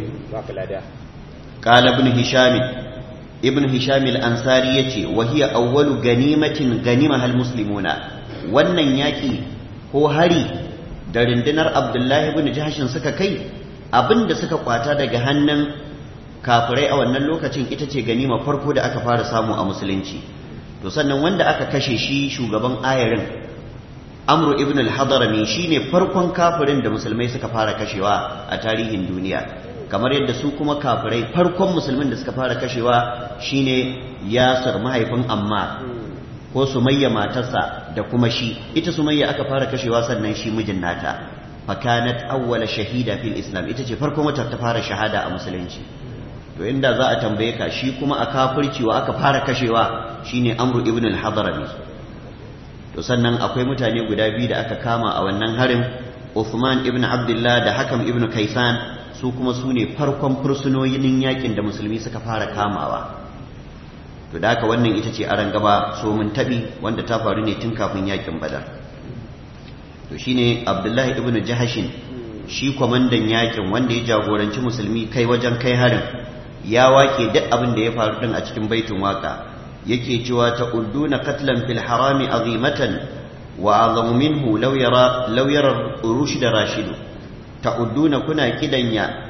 qala ibn hisham al-ansari yace wa hiya awwalu ganimatin ganimaha al-muslimuna wannan yaki ko hari da rundunar abdullahi ibn jahshin suka kai abinda suka kwata daga hannun kafirai a wannan lokacin ita ce ganima farko da aka fara samu a musulunci to sannan wanda aka kashe shi shugaban ayarin amru ibn al-hadrami shine farkon kafirin da musulmai suka fara kashewa a tarihin duniya kamar yadda su kuma kafirai farkon musulmin da suka fara kashewa shine yasir mahaifin ammar ko sumayya matarsa da kuma shi ita sumayya aka fara kashewa sannan shi mijin nata fakanat awwala shahida fil islam ita ce farkon wata ta fara shahada a musulunci to inda za a tambaye ka shi kuma a kafirci wa aka fara kashewa shine amru ibn al-hadrami to sannan akwai mutane guda biyu da aka kama a wannan harin Uthman ibn Abdullah da Hakam ibn Kaisan su kuma su ne farkon fursunoyin yakin da musulmi suka fara kamawa to da haka wannan ita ce aran gaba so mun tabi wanda ta faru ne tun kafin yakin Badar to shine Abdullah ibn Jahashin shi kwamandan yakin wanda ya jagoranci musulmi kai wajen kai harin ya wake duk abin da ya faru din a cikin baitin waka yake cewa ta'udduna qatlan fil harami azimatan wa azamu minhu law yara rushd rashid ta'udduna kuna kidanya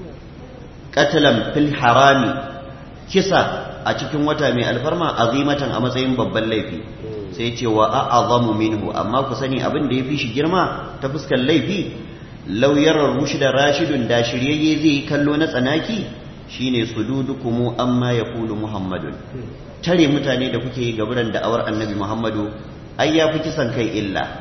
qatlan fil harami kisa a cikin wata mai alfarma azimatan a matsayin babban laifi sai ce wa a'azamu minhu amma ku sani abin da yafi shi girma ta fuskar laifi law yara rushda rashidun da shiryayye zai kallo na tsanaki shine sududukum amma yaqulu muhammadun tare mutane da kuke yi gaburan da'awar annabi muhammadu ai ya fi kisan kai illa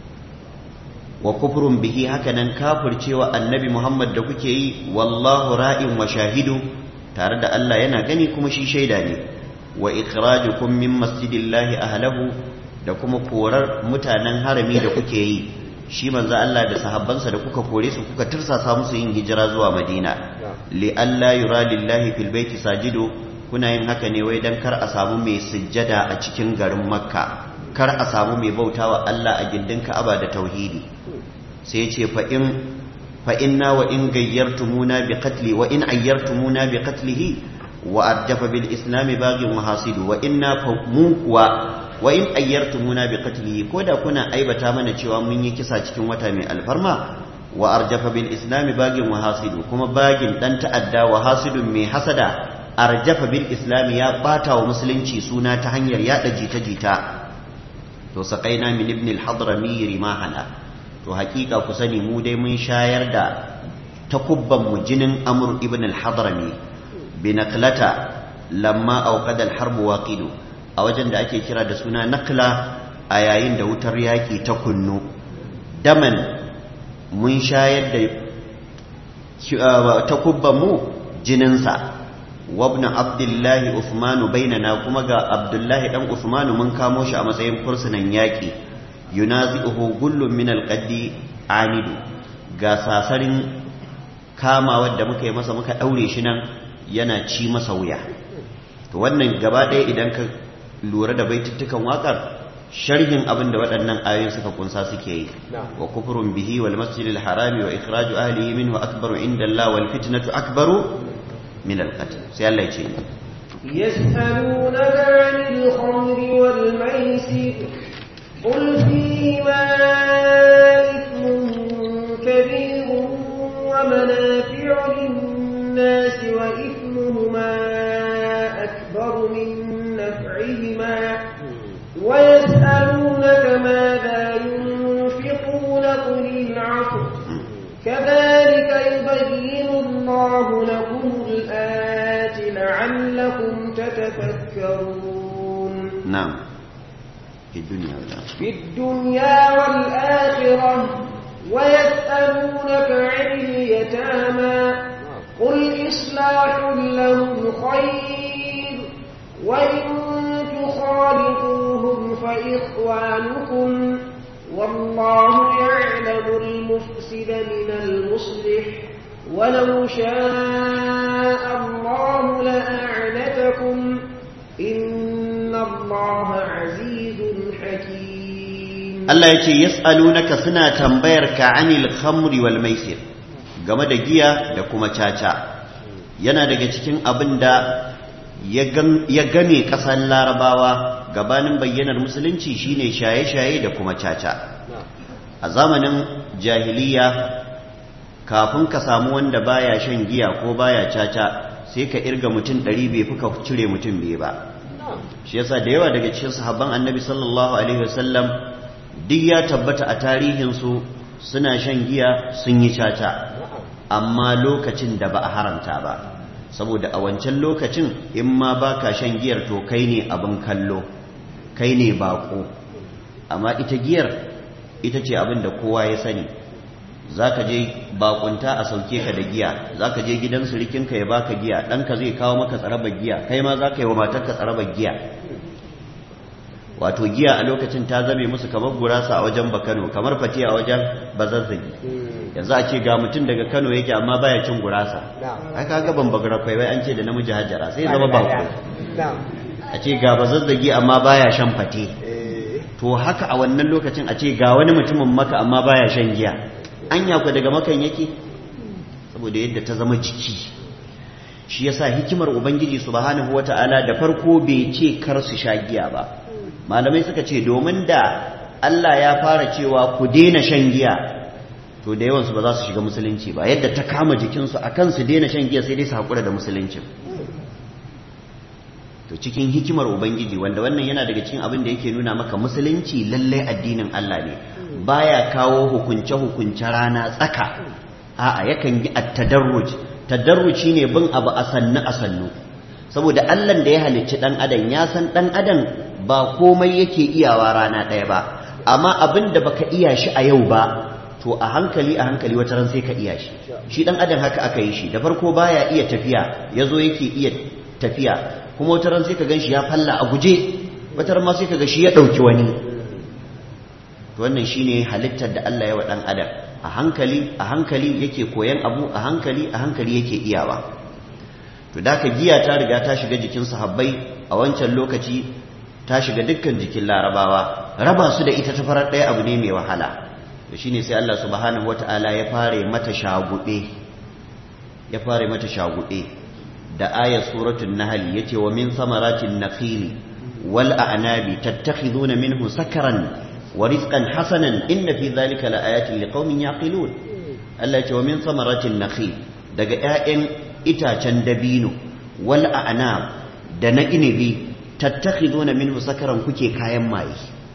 wa kufrun bihi hakanan kafircewa annabi muhammad da kuke yi wallahu ra'in wa shahidu tare da Allah yana gani kuma shi shaida ne wa ikhrajukum min masjidillahi ahlahu da kuma korar mutanen harami da kuke yi shi manzo Allah da sahabbansa da kuka kore su kuka tirsasa musu yin hijira zuwa Madina li alla yura lillahi fil baiti sajidu kuna yin haka ne wai dan kar a samu mai sujjada a cikin garin Makka kar a samu mai bautawa Allah a gindin Ka'aba da tauhidi sai ya ce fa inna wa in gayyartumuna bi qatli wa in ayyartumuna bi qatlihi wa addafa bil islam baghin wa hasidu wa inna fa mu kuwa wa in ayyartumuna bi qatlihi koda kuna aibata mana cewa mun yi kisa cikin wata mai alfarma wa arjafa bil islam baghin wa hasidu kuma bagin dan ta'adda wa hasidun mai hasada arjafa bil islam ya bata wa musulunci suna ta hanyar yada jita-jita to saqaina min ibn al-hadrami rimahana to hakika ku sani mu dai mun shayar da takubban mu jinin amr ibn al-hadrami bi naqlata lamma awqada al-harb waqidu a wajen da ake kira da suna naqla a yayin da wutar yaki ta kunnu daman mun shayar da takubban mu jinin sa wa ibn abdullah uthman bainana kuma ga abdullah dan uthman mun kamo shi a matsayin fursunan yaki yunazi'uhu gullun min alqaddi anidu ga sasarin kama wanda muka yi masa muka daure shi nan yana ci masa wuya to wannan gaba ɗaya idan ka lura da baitittukan wakar sharhin abin da waɗannan ayoyin suka kunsa suke yi wa kufrun bihi wal masjidil harami wa ikhraju ahlihi minhu akbaru inda Allah wal fitnatu akbaru min al qatl sai Allah ya ce
yas'alunaka 'anil khamri wal maisir قل فيهما إثم كبير ومنافع للناس وإثمهما أكبر من نفعهما ويسألونك ماذا ينفقون قل العفو كذلك يبين الله لكم الآيات لعلكم تتفكرون
نعم
في الدنيا والآخرة ويسألونك عن اليتامى قل إصلاح لهم خير وإن تخالطوهم فإخوانكم والله يعلم المفسد من المصلح ولو شاء الله لأعنتكم إن الله عزيز حكيم
الله يتي يسألونك سنة تنبيرك عن الخمر والميسر game da giya da kuma caca yana daga cikin abin da ya game ƙasar larabawa gabanin bayyanar musulunci shine shaye-shaye da kuma caca a zamanin jahiliya kafin ka samu wanda baya shan giya ko baya caca sai ka irga mutum 100 bai fuka cire mutum bai ba shi yasa da yawa daga cikin sahabban annabi sallallahu alaihi wasallam duk ya tabbata a tarihinsu suna shan giya sun yi caca amma lokacin da ba a haramta ba saboda a wancan lokacin in ma baka shan giyar to kai ne abin kallo kai ne bako amma ita giyar ita ce abin da kowa ya sani zaka je bakunta a sauke ka da giya zaka je gidan surikinka ya baka giya ɗanka zai kawo maka tsarabar giya kai ma zaka yi wa matarka tsarabar giya wato giya a lokacin ta zame musu kamar gurasa a wajen bakano kamar fati a wajen bazazzagi yanzu a ce ga mutum daga Kano yake amma baya cin gurasa ai kaga ban bagara kai wai an ce da namiji hajjara sai zama bako a ce ga bazazzagi amma baya shan fate to haka a wannan lokacin a ce ga wani mutumin maka amma baya shan giya anya ku daga makan yake saboda yadda ta zama jiki shi yasa hikimar ubangiji subhanahu wataala da farko bai ce kar su sha giya ba malamai suka ce domin da Allah ya fara cewa ku daina shan giya to da yawansu ba za su shiga musulunci ba, yadda ta kama jikinsu a kan su daina shan giya sai dai su haƙura da musulunci. To cikin hikimar ubangiji, wanda wannan yana daga cikin abin da yake nuna maka musulunci lallai addinin Allah ne, baya kawo hukunce-hukunce rana tsaka, a'a yakan yi at-tadarruj. Tadarruj shine bin abu a sannu saboda Allah da ya halicci dan adam ya san dan adam ba komai yake iyawa rana ɗaya ba, amma abin da baka iya shi a yau ba to a hankali wata ran sai ka iya shi dan adam haka aka yi shi, da farko baya iya tafiya yazo yake iya tafiya, kuma wata ran sai ka ganshi ya falla a guje, wata ran ma sai ka ga shi ya dauki wani. To wannan shine halittar da Allah ya wa dan adam, a hankali yake koyan abu, a hankali yake iyawa. To da ka giya ta riga ta shiga jikin sahabbai a wancan lokaci, ta shiga dukkan jikin larabawa, raba su da ita ta farar ɗaya abu ne mai wahala. To shine sai Allah subhanahu wataala ya fare mata shagube da ayat suratul nahl yace wa min samaratin nakhili wal a'nabi tattakhiduna minhu sakaran wa rizqan hasanan inna fi dhalika laayatin liqaumin yaqilun. Allah yace wa min samaratin nakhil, daga ƴaƴan itacen dabino, wal a'nab da na inibi, tattakhiduna minhu sakaran, kuke kayan maye.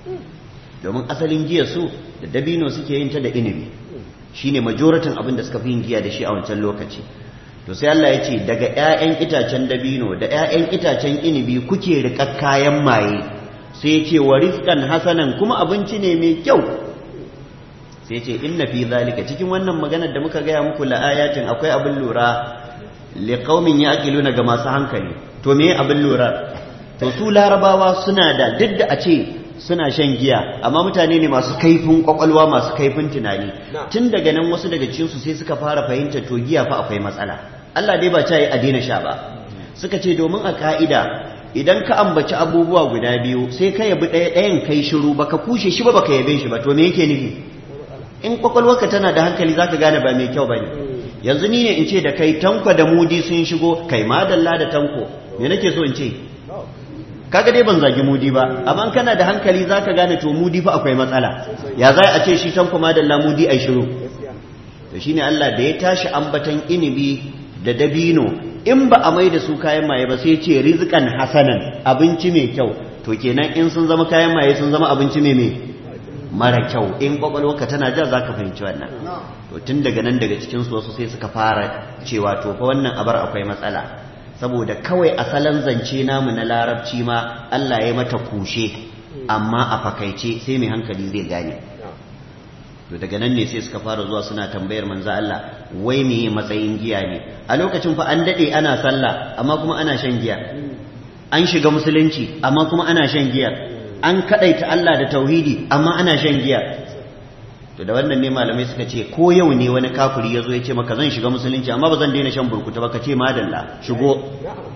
Domin asalin giya su da dabino suke yin ta da inibi, shine majoratin abin da suka fi yin giya da shi a wancan lokaci. To sai Allah ya ce daga ƴaƴan itacen dabino da ƴaƴan itacen inibi kuke riƙa kayan maye, sai ya ce wa rizqan hasanan, kuma abinci ne mai kyau. Sai ya ce inna fi zalika, cikin wannan maganar da muka gaya muku la'ayatin, akwai abin lura liqaumin yaqiluna, ga masu hankali. To me abin lura? To su larabawa suna da, duk da a ce suna shan giya, amma mutane ne masu kaifin kwakwalwa, masu kaifin tunani. Tun daga nan wasu daga cikinsu sai suka fara fahimta to giya fa akwai matsala. Allah dai ba ta yi a daina sha ba. Suka ce domin a ka'ida idan ka ambaci abubuwa guda biyu sai ka yabi ɗayan kai shiru, baka kushe shi ba baka yabe shi ba, to me yake nufi? In kwakwalwarka tana da hankali zaka gane ba mai kyau bane. Yanzu ni ne in ce da kai Tanko da Mudi sun shigo, kai madalla da Tanko, me nake so in ce? Kaga dai ban zagi Mudi ba, amma kana da hankali zaka gane to Mudi fa akwai matsala. Ya zai a ce shi Tanko madalla Mudi ai shiru? To shine Allah da ya tashi ambatan inibi da dabino, in ba a mai da su kayan maye ba sai ya ce rizqan hasanan, abinci mai kyau. To kenan in sun zama kayan maye sun zama abinci mai mara kyau. In kwakwalwarka tana ja zaka fahimci wannan. To tun daga nan daga cikin su wasu sai suka fara cewa to fa wannan abar akwai matsala, saboda kawai asalin zance namu na larabci ma Allah ya mata kushe, amma a fakaice sai mai hankali zai gane. To daga nan ne sai suka fara zuwa suna tambayar manzo Allah wai meye matsayin giya ne. A lokacin fa an dade ana sallah amma kuma ana shan giya, an shiga musulunci amma kuma ana shan giya, an kadaita Allah da tauhidi amma ana shan giya. To da wannan ne malamai suka ce ko yau ne wani kafiri yazo ya ce maka zan shiga musulunci amma ba zan daina shan burkuta ba, ka ce madalla shigo.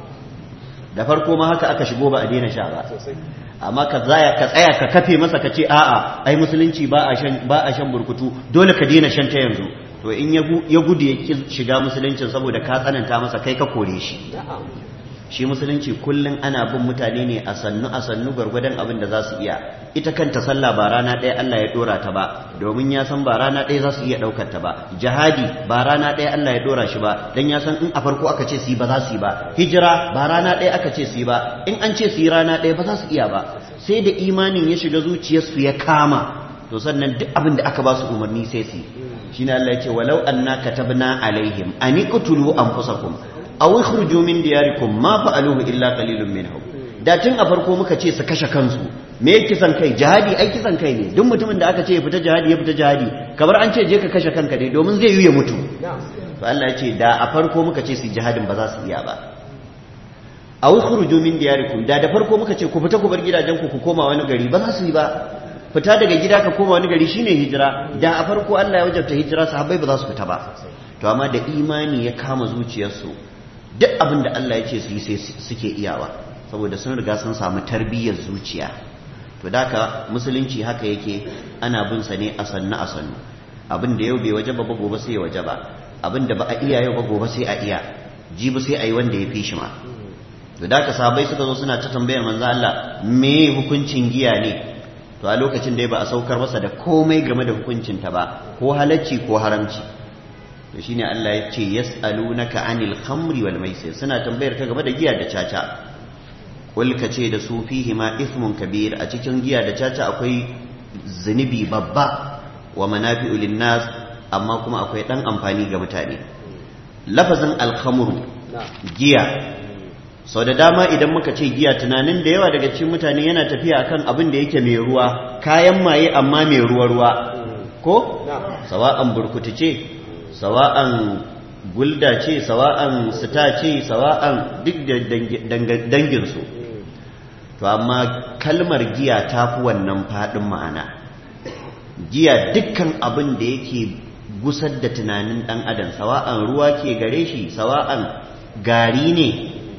Da farko ma haka aka shigo ba a daina sha ba, amma ka tsaya ka kafe masa ka ce a'a ai musulunci ba a shan burkutu, dole ka daina shan ta yanzu. To in ya gudu ya shiga musuluncin saboda ka tsananta masa, kai ka kore shi. Shi musulunci kullum ana bin mutane ne a sannu gwargwadon abin da za su iya. Ita kanta sallah ba rana ɗaya Allah ya dora ta ba, domin ya san ba rana ɗaya za su iya ɗaukar ta ba. Jihadi ba rana ɗaya Allah ya dora shi ba, dan ya san in a farko aka ce su yi ba za su yi ba. Hijira ba rana ɗaya aka ce su yi ba, in an ce su yi rana ɗaya ba za su iya ba. Sai da imanin ya shiga zuciyarsu ya kama, to sannan duk abin da aka ba su umarni sai su yi. Shine Allah ya ce walau anna katabna alaihim an iqtulu anfusakum aw ikhruju min diyarikum ma fa'aluhu illa qalilun minhum. Da tun a farko muka ce su kashe kansu, me yake kisan kai? Jihadi ai kisan kai ne. Duk mutumin da aka ce ya fita jihadi ya fita jihadi, kamar an ce je ka kashe kanka dai, domin zai yi ya mutu. To Allah ya ce da a farko muka ce su jihadin ba za su iya ba. Aw ikhruju min diyarikum, da farko muka ce ku fita ku bar gidajenku ku koma wani gari, ba za su yi ba. Fita daga gida ka koma wani gari shine hijira. Da a farko Allah ya wajabta hijira, sahabbai ba za su fita ba. To amma da imani ya kama zuciyarsu, duk abin da Allah ya ce su yi sai suke iyawa, saboda sun riga sun samu tarbiyyar zuciya. To daka musulunci haka yake, ana bin sa ne a sannu. Abin da yau bai wajaba ba gobe sai ya wajaba, abin da ba a iya yau ba gobe sai a iya, jibi sai a yi wanda ya fi shi ma. To daka sahabbai suka zo suna ta tambayar manzo Allah me hukuncin giya ne. to a lokacin da ba a saukar masa da komai game da hukuncinta ba ko halacci ko haramci. to shine Allah ya ce yas'alunaka anil khamri wal maisir, suna tambayar ka game da giya da caca. Kul ka ce da su fihi ma ithmun kabir, a cikin giya da caca akwai zunubi babba, wa manafi'u linnas, amma kuma akwai dan amfani ga mutane. Lafazin al-khamru giya, sau da dama idan muka ce giya tunanin da yawa daga cikin mutane yana tafiya akan abin da yake mai ruwa, kayan maye amma mai ruwa-ruwa, ko sawa'an burkutu ce, sawa'an gulda ce, sawa'an sita ce, sawa'an duk da danginsu. To amma kalmar giya ta fi wannan faɗin ma'ana. Giya dukkan abin da yake gusar da tunanin ɗan adam, sawa'an ruwa ke gare shi, sawa'an gari ne,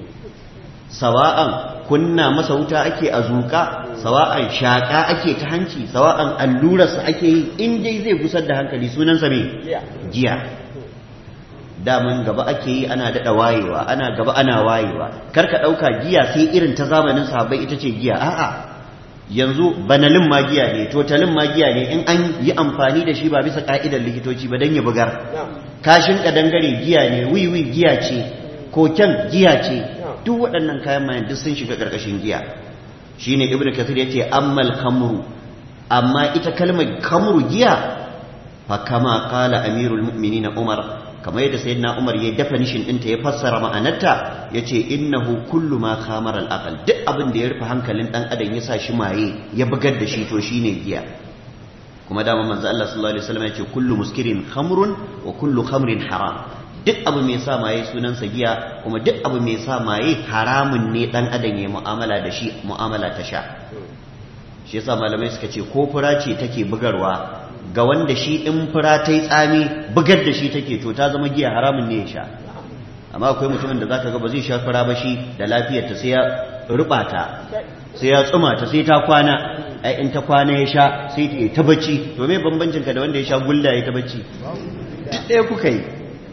sawa'an kunna masa wuta ake a zuƙa, sawa'an shaƙa ake ta hanci, sawa'an allurarsa ake yi, in dai zai gusar da hankali sunansa me giya. Daman gaba ake yi ana daɗa wayewa, ana gaba ana wayewa. Karka ɗauka giya sai irin ta zamanin sahabbai ita ce giya, a'a yanzu banalin ma giya ne, totalin ma giya ne in an yi amfani da shi ba bisa ka'idar likitoci ba don ya bugar. Kashin kadangare giya ne, wiwi giya ce, koken giya ce, duk waɗannan kayan mayan duk sun shiga ƙarƙashin giya. Shine Ibn Kathir yace ammal khamru, amma ita kalmar khamru giya fa kama qala amirul mu'minin Umar, kamar yadda sayyidina Umar ya definition ɗinta ya fassara ma'anarta, yace innahu kullu ma khamara al-aql, duk abin da ya rufe hankalin dan adam ya sa shi maye ya bugar da shi to shine giya. Kuma dama manzo Allah sallallahu alaihi wasallam yace kullu muskirin khamrun wa kullu khamrin haram, duk abu mai sa maye sunansa giya, kuma duk abu mai sa maye haramun ne dan adam ya mu'amala da shi, mu'amala ta sha. Shi yasa malamai suka ce ko fura ce take bugarwa ga wanda shi in fura ta yi tsami bugar da shi take, to ta zama giya, haramun ne ya sha. Amma akwai mutumin da zaka ga ba zai sha fura ba shi da lafiyarta, sai ya ruba ta, sai ya tsuma ta, sai ta kwana, ai in ta kwana ya sha sai ta bacci. To me bambancin ka da wanda ya sha gulla ya ta bacci? Duk ɗaya kuka yi.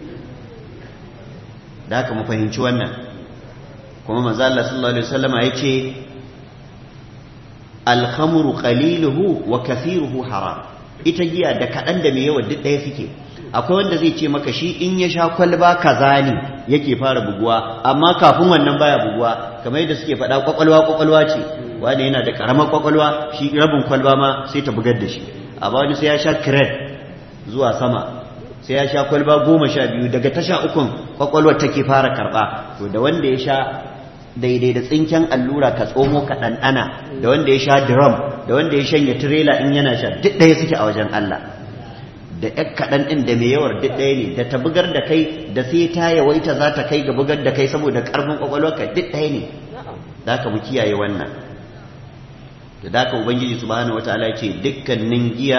Da haka mu fahimci wannan. Kuma manzo Allah sallallahu alaihi wasallama yace al-khamru qaliluhu wa kathiruhu haram, ita giya da kaɗan da mai yawa duk ɗaya suke. Akwai wanda zai ce maka shi in ya sha kwalba kaza ne yake fara buguwa, amma kafin wannan baya buguwa, kamar yadda suke faɗa kwakwalwa ce, wani yana da ƙaramar kwakwalwa, shi rabin kwalba ma sai ta bugar da shi. Amma wani sai ya sha kiret zuwa sama, sai ya sha kwalba 12, daga ta 13 kwakwalwar take fara karɓa. To da wanda ya sha daidai da tsinken allura ka tsomo ka ɗanɗana, da wanda ya sha drum, da wanda ya shanya tirela in yana sha, duk ɗaya suke a wajen Allah. Da ƴar kaɗan ɗin da mai yawar duk ɗaya ne, da ta bugar da kai da sai ta yawaita za ta kai ga bugar da kai saboda ƙarfin ƙwaƙwalwarka duk ɗaya ne. Da ka mu kiyaye wannan. Da ka Ubangiji subhanahu wataala ce dukkanin giya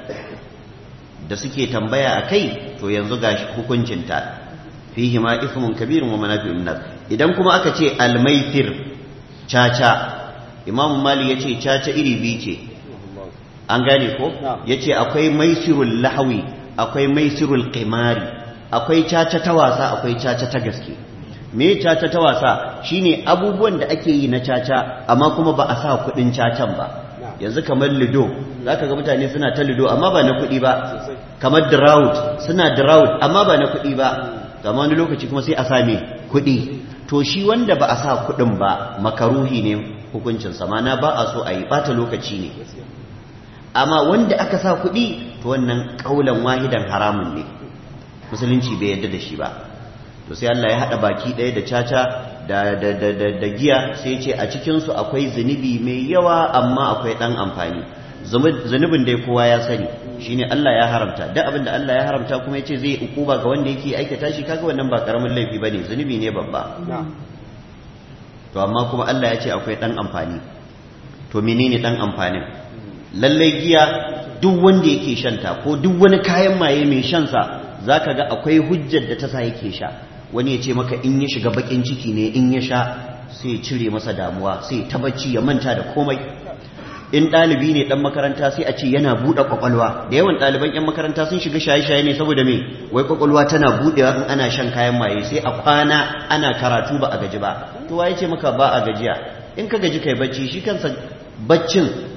da suke tambaya a kai, to yanzu ga hukuncinta. Fihi ma ithmun kabirun wa manafi'un nas. Idan kuma aka ce almaithir, caca, Imam Malik yace caca iri biyu ce. An gane ko? Yace akwai maisirul lahwi, akwai maisirul qimari, akwai caca ta wasa, akwai caca ta gaske. Me caca ta wasa? Shine abubuwan da ake yi na caca amma kuma ba a sa kudin cacan ba. Yanzu kamar lido, zaka ga mutane suna ta lido amma ba na kudi ba. Kamar drought, suna drought amma ba na kudi ba. Amma wani lokaci kuma sai a same kudi. To shi wanda ba a sa kudin ba makaruhi ne hukuncinsa, mana ba a so a yi, bata lokaci ne. Amma wanda aka sa kuɗi, to wannan ƙaulan wahidan haramun ne, musulunci bai yadda da shi ba. To sai Allah ya haɗa baki ɗaya da caca da giya, sai ce a cikinsu akwai zunubi mai yawa amma akwai ɗan amfani. Zunubin dai kowa ya sani, shine Allah ya haramta, duk abin da Allah ya haramta kuma ya ce zai ukuba ga wanda yake aikata shi, kaga wannan ba ƙaramin laifi ba ne, zunubi ne babba. To amma kuma Allah ya ce akwai ɗan amfani. To menene ɗan amfanin? Lallai giya duk wanda yake shanta ko duk wani kayan maye mai shansa zaka ga akwai hujjar da ta sa yake sha. Wani ya ce maka in ya shiga bakin ciki ne in ya sha sai cire masa damuwa, sai ta bacci ya manta da komai. In ɗalibi ne ɗan makaranta sai a ce yana buɗe ƙwaƙwalwa. Da yawan ɗaliban 'yan makaranta sun shiga shaye-shaye ne saboda me? Wai ƙwaƙwalwa tana buɗewa in ana shan kayan maye, sai a kwana ana karatu ba a gaji ba. To waye ce maka ba a gajiya? In ka gaji kai bacci, shi kansa baccin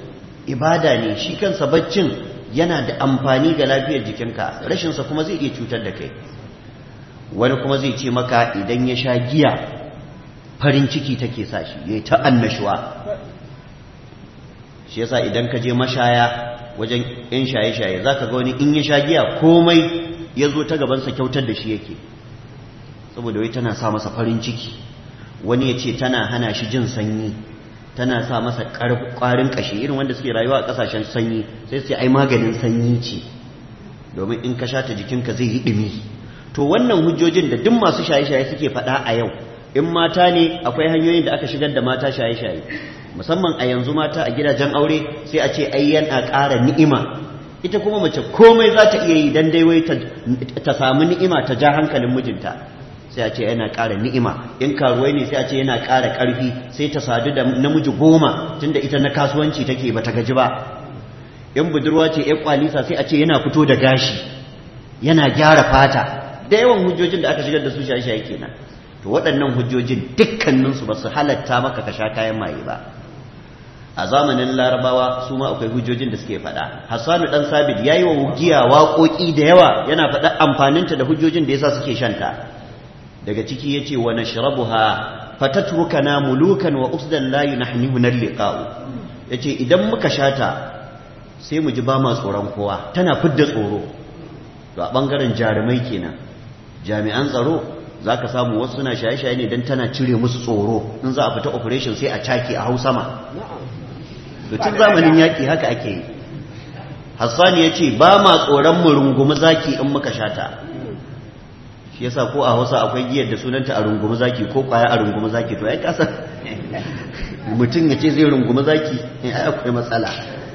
ibada ne, shi kansa baccin yana da amfani ga lafiyar jikinka, rashinsa kuma zai iya cutar da kai. Wani kuma zai ce maka idan ya sha giya farin ciki take sa shi, ya yi ta annashuwa. Shi yasa idan ka je mashaya wajen yan shaye-shaye za ka ga wani in ya sha giya komai ya zo ta gabansa kyautar da shi yake, saboda wai tana sa masa farin ciki. Wani ya ce tana hana shi jin sanyi, tana sa masa ƙwarin ƙashi, irin wanda suke rayuwa a ƙasashen sanyi sai su ai maganin sanyi ce, domin in ka sha ta jikinka zai yi ɗumi. To wannan hujjojin da duk masu shaye-shaye suke faɗa a yau, in mata ne akwai hanyoyin da aka shigar da mata shaye-shaye, musamman a yanzu mata a gidajen aure sai a ce ai yana ƙara ni'ima. Ita kuma mace komai za ta iya yi dan dai wai ta samu ni'ima ta ja hankalin mijinta, sai a ce yana ƙara ni'ima. In karuwai ne sai a ce yana ƙara ƙarfi, sai ta sadu da namiji 10 tunda ita na kasuwanci take bata gaji ba. In budurwa ce ƴar kwalisa sai a ce yana fito da gashi, yana gyara fata. Da yawan hujjojin da aka shigar da su shaye-shaye kenan. To waɗannan hujjojin dukkaninsu ba su halatta maka ka sha kayan maye ba. A zamanin Larabawa su ma akwai hujjojin da suke faɗa. Hassanu ɗan Sabit ya yi wa giya waƙoƙi da yawa yana faɗa amfaninta da hujjojin da yasa suke shanta. Daga ciki ya ce wa nashrabuha fatatrukana mulukan wa usdan la yunahnihu liqa'u. Yace idan muka shata sai mu ji ba ma tsoron kowa, tana fidda tsoro. To a bangaren jarumai kenan, jami'an tsaro za ka samu wasu suna shaye-shaye ne don tana cire musu tsoro. In za a fita operation sai a caki a hau sama. To tun zamanin yaƙi haka ake yi. Hassani ya ce ba ma tsoron mu rungumi zaki in muka shata. Shi yasa ko a Hausa akwai giyar da sunanta a rungumi zaki ko kwaya a rungumi zaki. To ai kasa mutum ya ce zai rungumi zaki, ai akwai matsala.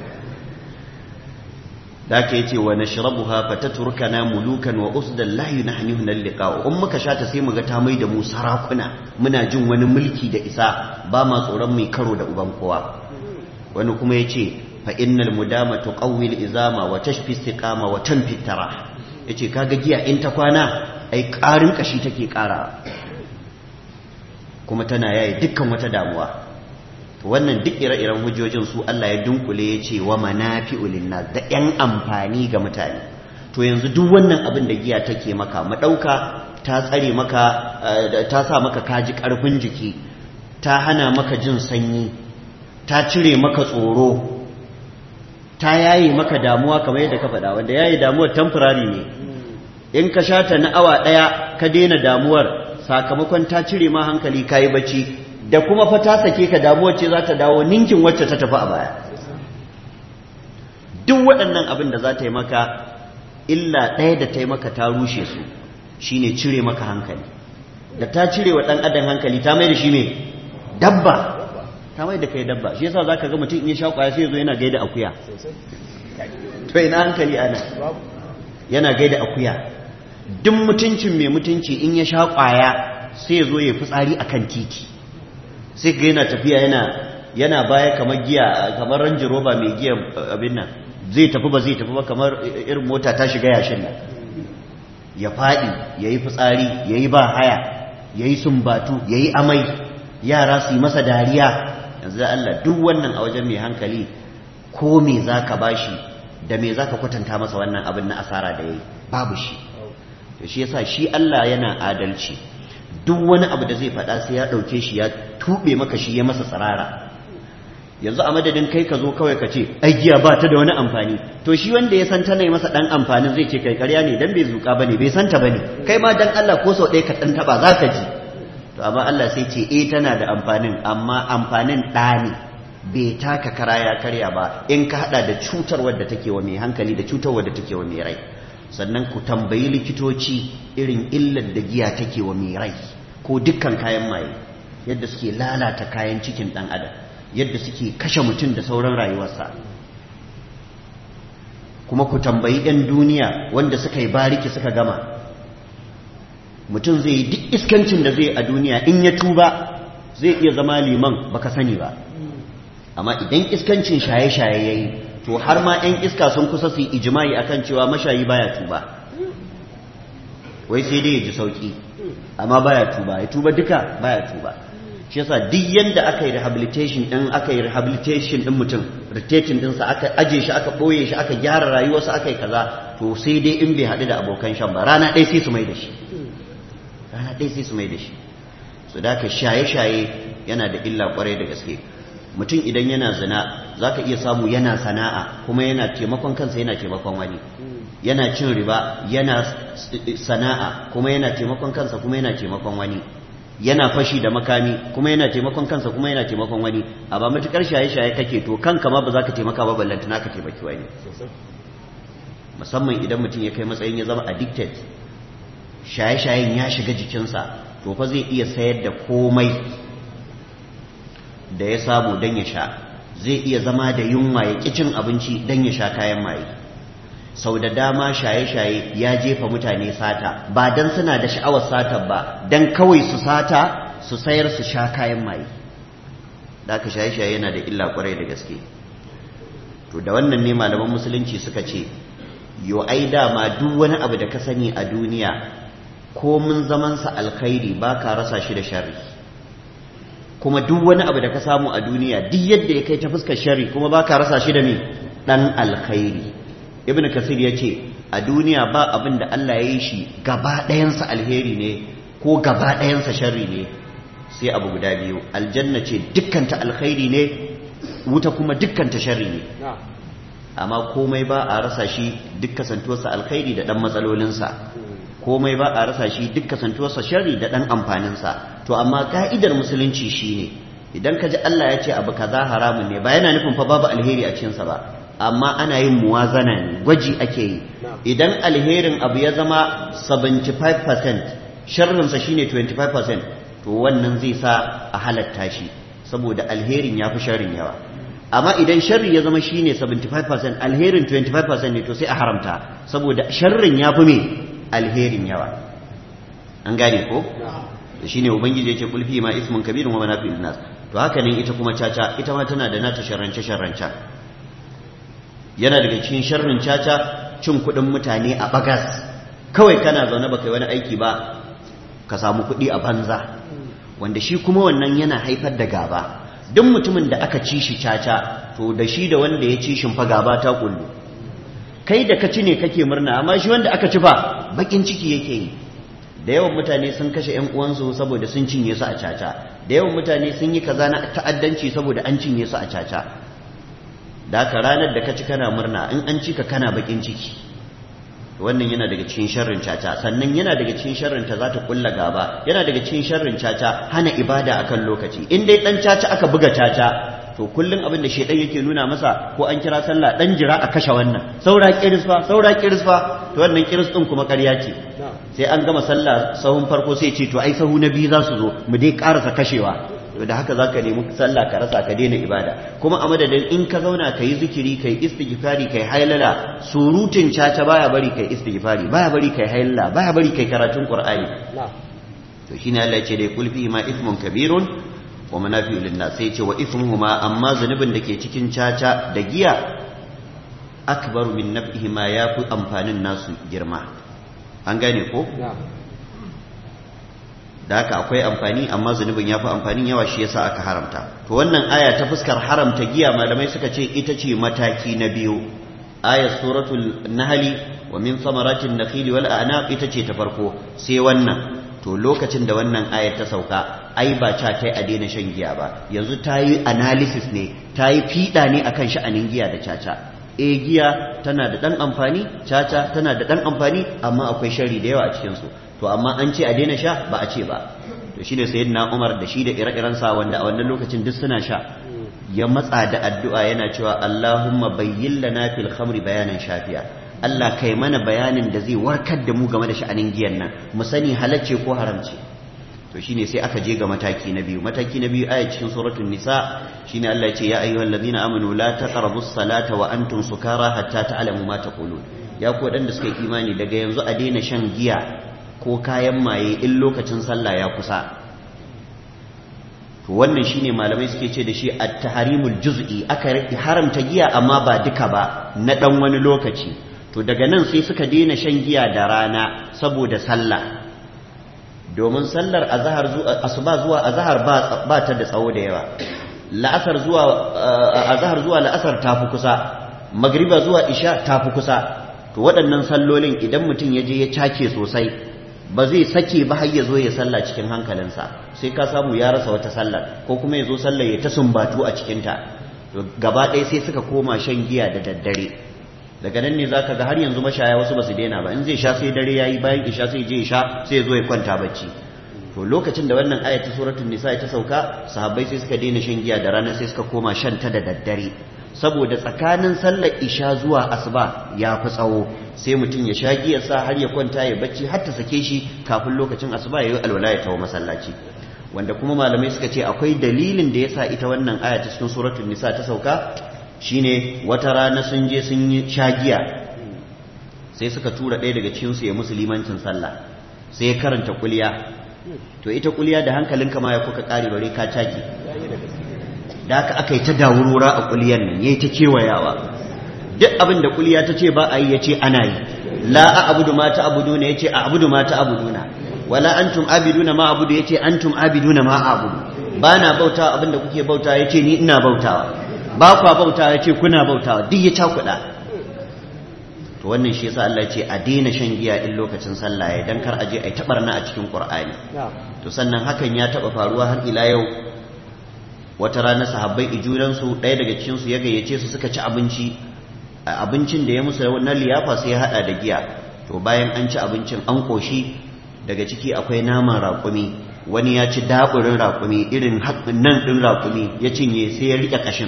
Da aka yace wa nashrabuha fatatrukana mulukan wa usdan la yunahnihu liqa'u. In muka shata sai muga ta mai da mu sarakuna, muna jin wani mulki da isa, ba ma tsoron mai karo da uban kowa. Wani kuma yace fa innal mudama tuqawwi al-izama wa tashfi istiqama wa tanfi tarah. Yace kaga giya in ta kwana ai karin kashi take kara, kuma tana yayi dukkan wata damuwa. Wannan duk ire-iren hujjojin su Allah ya dunkule ya ce wa manafi'u linnas, da ƴan amfani ga mutane. To yanzu duk wannan abin da giya take maka, mu dauka ta tsare maka, ta sa maka kaji karfin jiki, ta hana maka jin sanyi, ta cire maka tsoro, ta yaye maka damuwa kamar yadda ka faɗa, wanda yaye damuwar temporary ne. In ka shata na awa ɗaya ka daina damuwar, sakamakon ta cire ma hankali kayi bacci, da kuma fa ta sake ka damuwar ce za ta dawo ninkin wacce ta tafi a baya. Duk waɗannan abin da za ta yi maka, illa ɗaya da ta yi maka ta rushe su, shine cire maka hankali. Da ta cire wa ɗan adam hankali ta mai da shi ne dabba, ta mai da kai dabba. Shi yasa za ka ga mutum in ya sha ƙwaya sai ya zo yana gaida akuya. To ina hankali ana, yana gaida akuya. Duk mutuncin mai mutunci in ya sha ƙwaya sai ya zo ya fitsari akan titi, sai ga yana tafiya yana baya kamar giya, kamar Range Rover mai giya abin nan, zai tafi ba zai tafi ba, kamar irin mota ta shiga yashin nan. Ya faɗi, ya yi fitsari, ya yi ba haya, ya yi sumbatu, ya yi amai, yara su yi masa dariya. Yanzu da Allah duk wannan a wajen mai hankali, ko me za ka bashi, da me za ka kwatanta masa wannan abin na asara da ya yi? Babu shi. To shi yasa shi Allah yana adalci. Duk wani abu da zai faɗa sai ya ɗauke shi ya tuɓe maka shi ya masa tsirara. Yanzu a madadin kai ka zo kawai ka ce ai giya ba ta da wani amfani, to shi wanda ya san tana masa ɗan amfanin zai ce kai ƙarya ne, dan bai zuƙa bane, bai santa bane. Kai ma dan Allah ko sau ɗaya ka ɗan taɓa za ka ji. To amma Allah sai ce tana da amfanin, amma amfanin ɗa ne, bai taka kara ya karya ba in ka haɗa da cutarwar da take wa mai hankali da cutarwar da take wa mai rai. Sannan ku tambayi likitoci irin illar da giya take wa mai rai ko dukkan kayan maye, yadda suke lalata kayan cikin ɗan adam, yadda suke kashe mutum da sauran rayuwarsa. Kuma ku tambayi 'yan duniya wanda suka yi bariki suka gama. Mutum zai yi duk iskancin da zai a duniya, in ya tuba zai iya zama liman baka sani ba, amma idan iskancin shaye-shaye ya yi, to har ma 'yan iska sun kusa su yi ijimai akan cewa mashayi baya tuba, wai sai dai ya ji sauki, amma baya tuba, ya tuba duka baya tuba. shi yasa duk yanda aka yi rehabilitation din mutum rotating din sa aka aje shi aka boye shi aka gyara rayuwarsa aka yi kaza to sai dai in bai haɗu da abokan shan ba rana ɗaya sai su mai da shi so da ka shaye-shaye yana da illa kwarai da gaske. Mutum idan yana zina zaka iya samu yana sana'a kuma yana taimakon kansa yana taimakon wani, yana cin riba yana sana'a kuma yana taimakon kansa kuma yana taimakon wani, yana fashi da makami kuma yana taimakon kansa kuma yana taimakon wani. A ba matukar shaye-shaye kake to kanka ma ba za ka taimaka ba ballantana ka taimaki wani, musamman idan mutum ya kai matsayin ya zama addicted, shaye-shayen ya shiga jikinsa to fa zai iya sayar da komai da ya samu don ya sha, zai iya zama da yunwa ya ƙi cin abinci don ya sha kayan maye. Sau da dama shaye-shaye ya jefa mutane sata ba don suna da sha'awar satar ba, don kawai su sata su sayar su sha kayan maye. Da aka shaye-shaye yana da illa kwarai da gaske. To da wannan ne malaman musulunci suka ce yo ai dama duk wani abu da ka sani a duniya ko mun zamansa alkhairi ba ka rasa shi da sharri, kuma duk wani abu da ka samu a duniya duk yadda ya kai ta fuskar sharri kuma ba ka rasa shi da me dan alkhairi. Ibn Kasir ya ce a duniya ba abin da Allah ya yi shi gaba ɗayansa alheri ne ko gaba ɗayansa sharri ne sai abu guda biyu, aljanna ce dukkanta alkhairi ne, wuta kuma dukkanta sharri ne. Amma komai ba a rasa shi duk kasantuwarsa alkhairi da ɗan matsalolinsa, komai ba a rasa shi duk kasantuwarsa sharri da ɗan amfaninsa. To amma ka'idar musulunci shine idan ka ji Allah ya ce abu kaza haramun ne ba yana nufin fa babu alheri a cikinsa ba, amma ana yin muwazana ne, gwaji ake yi. Idan alherin abu ya zama 75%, sharrinsa shine 25%, to wannan zai sa a halatta shi saboda alherin ya fi sharrin yawa. Amma idan sharri ya zama shine 75%, alherin 25% ne, to sai a haramta saboda sharrin ya fi me alherin yawa. An gane ko? To shine ubangiji yake kulfi ma ismun kabirun wa manafi'un nas. To haka ne ita kuma caca, ita ma tana da nata sharrance. Yana daga cikin sharrin caca cin kuɗin mutane a bagas. Kawai kana zaune baka yi wani aiki ba ka samu kuɗi a banza, wanda shi kuma wannan yana haifar da gaba. Duk mutumin da aka ci shi caca to da shi da wanda ya ci shin fa gaba ta kullu. Kai da ka ci ne kake murna, amma shi wanda aka ci fa bakin ciki yake yi. Da yawan mutane sun kashe ƴan uwansu saboda sun cinye su a caca, da yawan mutane sun yi kaza na ta'addanci saboda an cinye su a caca. Da haka ranar da ka ci kana murna, in an ci ka kana bakin ciki. Wannan yana daga cikin sharrin caca. Sannan yana daga cikin sharrin ta za ta kulla gaba, yana daga cikin sharrin caca hana ibada akan lokaci. In dai dan caca aka buga caca, to kullum abin da shedan yake nuna masa ko an kira sallah dan jira a kashe wannan, saura kiris fa, to wannan kiris din kuma ƙarya ce. Sai an gama sallah sahun farko sai ce to ai sahu na biyu za su zo mu dai karasa kashewa. To da haka zaka nemi sallah ka rasa ka daina ibada. Kuma a madadin in ka zauna kai zikiri kai istighfari kai hailala, surutun caca baya bari kai istighfari, baya bari kai hailala, baya bari kai karatun qur'ani. To shine Allah ya ce dai kulfi ma ismun kabirun wa manafi'u lin-nas, sai ce wa ismuhuma, amma zunubin da ke cikin caca da giya akbaru min naf'ihima, yafi amfanin nasu girma. An gane ko? Da haka akwai amfani amma zunubin ya fi amfanin yawa, shi yasa aka haramta. To wannan aya ta fuskar haramta giya malamai suka ce ita ce mataki na biyu. Ayat suratul Nahli wa min samaratin nakhili wal a'naq ita ce ta farko, sai wannan. To lokacin da wannan ayat ta sauka ai ba ta kai a daina shan giya ba, yanzu ta yi analysis ne, ta yi fiɗa ne akan sha'anin giya da caca. Giya tana da ɗan amfani, caca tana da ɗan amfani, amma akwai shari da yawa a cikinsu. To amma an ce a daina sha ba a ce ba. To shi ne sayyidina Umar da shi da ire-irensa wanda a wannan lokacin duk suna sha, ya matsa da addu'a yana cewa Allahumma bayyin lana fil khamri bayanan shafiya. Allah kai mana bayanin da zai warkar da mu game da sha'anin giyan nan, mu sani halacce ko haramce. To shine sai aka je ga mataki na biyu. Mataki na biyu aya cikin suratul nisa shine Allah ya ce ya ayyuhallazina amanu la taqrabus salata wa antum sukara hatta ta'lamu ma taqulun. Ya ku wadanda suka yi imani daga yanzu a daina shan giya ko kayan maye in lokacin sallah ya kusa. To wannan shine malamai suke ce da shi at-tahrimul juz'i, aka haramta giya amma ba duka ba, na dan wani lokaci. To daga nan sai suka daina shan giya da rana saboda sallah. domin sallar asuba zuwa azhar ba ta da tsawo da yawa, la'asar zuwa azhar zuwa la'asar ta fi kusa, magriba zuwa isha ta fi kusa. To waɗannan sallolin idan mutum ya je ya cake sosai ba zai sake ba har ya zo ya salla cikin hankalinsa, sai ka samu ya rasa wata sallar ko kuma ya zo sallar ya ta sumbatu a cikinta. To gaba ɗaya sai suka koma shan giya da daddare. Daga nan ne zaka ga har yanzu mashaya wasu ba su daina ba, in zai sha sai dare yayi, bayan isha sai je sha sai ya zo ya kwanta bacci. To lokacin da wannan ayat ta suratul nisa ta sauka, sahabbai sai suka daina shan giya da rana sai suka koma shan ta da daddare, saboda tsakanin sallar isha zuwa asuba ya fi tsawo, sai mutum ya sha giyarsa har ya kwanta ya bacci har ta sake shi kafin lokacin asuba ya yi alwala ya tawo masallaci. Wanda kuma malamai suka ce akwai dalilin da yasa ita wannan aya ta cikin suratul nisa ta sauka, shine wata rana sun je sun yi sha giya sai suka tura ɗaya daga cikin su ya musulmancin sallah, sai ya karanta kuliya. To ita kuliya da hankalinka ma ya kuka kare bare ka caki, da haka aka yi ta dawurura a kuliyan nan yayi ta kewayawa. Duk abin da kuliya ta ce ba a yi yace ana yi. La a'budu ma ta'buduna yace a'budu ma ta'buduna, wala antum abiduna ma a'budu yace antum abiduna ma a'budu. Bana bautawa abin da kuke bautawa yace ni ina bautawa, ba kwa bautawa yace kuna bautawa, duk ya cakuɗa. To wannan shi yasa Allah ya ce a daina shan giya in lokacin sallah ya, dan kar a je ai tabarna a cikin Qur'ani. To sannan hakan ya taba faruwa har ila yau. Wata rana sahabbai ijunansu ɗaya daga cikinsu ya gayyace su suka ci abinci, abincin da ya musu na liyafa sai ya haɗa da giya. To bayan an ci abincin an ƙoshi, daga ciki akwai naman raƙumi, wani ya ci daɓurin raƙumi irin nan ɗin raƙumi ya cinye sai ya riƙe ƙashin,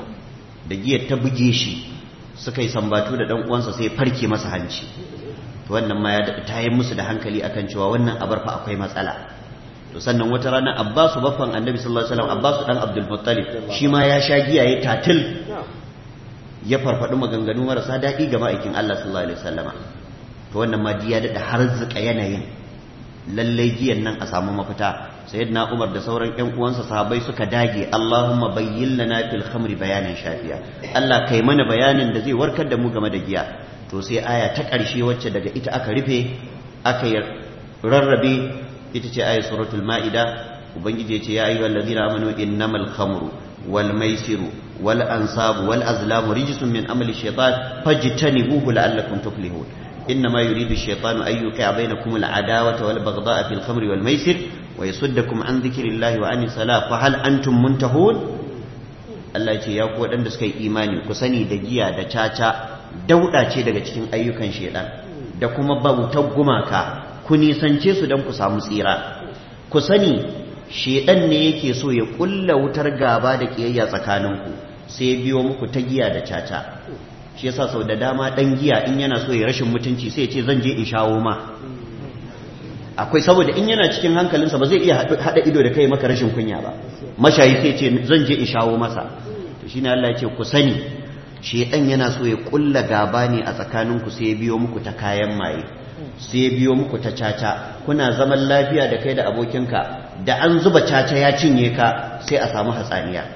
da giyar ta buge shi, suka yi sambatu da ɗan uwansa sai ya farke masa hanci. To wannan ma ya tayar musu da hankali akan cewa wannan abar fa akwai matsala. To sannan wata rana Abbasu baffan Annabi sallallahu alaihi wasallam, Abbasu dan Abdul Muttalib, shi ma ya sha giya ya tatil, ya farfadi maganganu marasa daɗi ga ma'aikin Allah sallallahu alaihi wasallama. To wannan ma ya daɗa harzuka yanayin, lallai giyan nan a samu mafita. Sayyidina Umar da sauran ƴan uwansa sahabbai suka dage, Allahumma bayyin lana fil khamri bayanan shafiya, Allah kai mana bayanin da zai warkar da mu game da giya. To sai aya ta ƙarshe wacce daga ita aka rufe aka rarrabe, ita ce ayat suratul ma'ida. Ubangiji ya ce ya ayyuhal ladina amanu innamal khamru wal maisiru wal ansabu wal azlamu rijsun min amali shaytan fajtanibuhu la'allakum tuflihun. innama yuridu ash-shaytanu an yuqi'a bainakum al-adawata wal baghdha'a fil khamri wal maisir wa yasuddakum an dhikrillahi wa anis salah fa hal antum muntahun. Allah ya ce ya ku wadanda suka yi imani ku sani da giya da caca dauda ce daga cikin ayyukan shaytan da kuma bautar gumaka, ku nisance su don ku samu tsira. Ku sani shedan ne yake so ya kulla wutar gaba da kiyayya tsakaninku, sai biyo muku ta giya da caca. Shi yasa sau da dama dan giya in yana so ya rashin mutunci sai ya ce zan je in shawo ma. Akwai saboda in yana cikin hankalinsa ba zai iya hada ido da kai maka rashin kunya ba. Mashayi sai ce zan je in shawo masa. To shine Allah ya ce ku sani shedan yana so ya kulla gaba ne a tsakaninku, sai ya biyo muku ta kayan maye, sai biyo muku ta caca. Kuna zaman lafiya da kai da abokinka, da an zuba caca ya cinye ka sai a samu hatsaniya.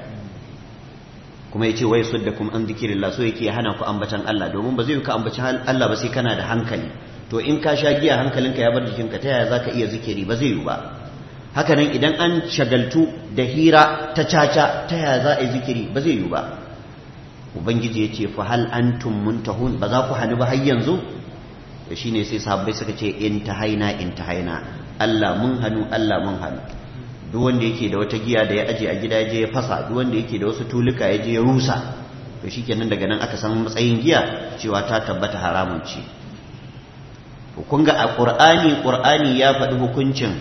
Kuma yace wai suddakum an dhikrillah, so yake hana ku ambatan Allah, domin ba zai ka ambaci Allah ba sai kana da hankali. To in ka sha giya hankalinka ya bar jikinka, ta yaya zaka iya zikiri? Ba zai yi ba. Haka nan idan an shagaltu da hira ta caca, ta yaya za a yi zikiri? Ba zai yi ba. Ubangiji yace fa hal antum muntahun, ba za ku hanu ba har yanzu? Da shi ne sai sahabbai suka ce intahaina, Allah mun hannu, Allah mun hannu. Duk wanda yake da wata giya da ya aje a gida je ya fasa, duk wanda yake da wasu tuluka ya je ya rusa, to shikenan daga nan aka san matsayin giya cewa ta tabbata haramun ce. To kun ga a Qur'ani ya faɗi hukuncin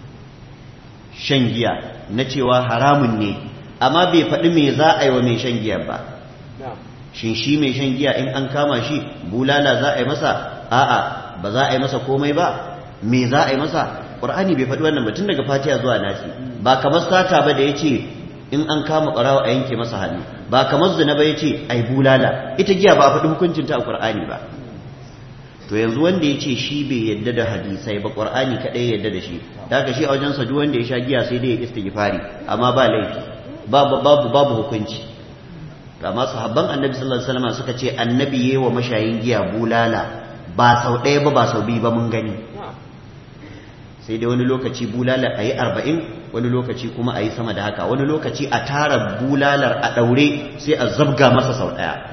shan giya na cewa haramun ne, amma bai faɗi me za a yi wa mai shan giya ba. Shin shi mai shan giya in an kama shi bulala za a yi masa? A'a, ba za a yi masa komai ba. Me za a yi masa? Qur'ani bai faɗi wannan ba tun daga Fatiha zuwa Nasi. Ba kamar sata ba da yace in an kama ƙarawa a yanke masa hannu, ba kamar zina ba yace ai bulala. Ita giya ba a faɗi hukuncin ta a Qur'ani ba. To yanzu wanda yace shi bai yadda da hadisai ba, Qur'ani kadai ya yadda da shi, daga shi a wajen sa duk wanda ya sha giya sai dai ya istighfari, amma ba laifi, babu hukunci. Amma sahabban Annabi sallallahu alaihi wasallam suka ce Annabi yayi wa mashayin giya bulala ba sau ɗaya ba, ba sau biyu ba, mun gani. sai dai wani lokaci bulalar a yi 40 wani lokaci kuma a yi sama da haka wani lokaci a tara bulalar a ɗaure sai a zabga masa sau ɗaya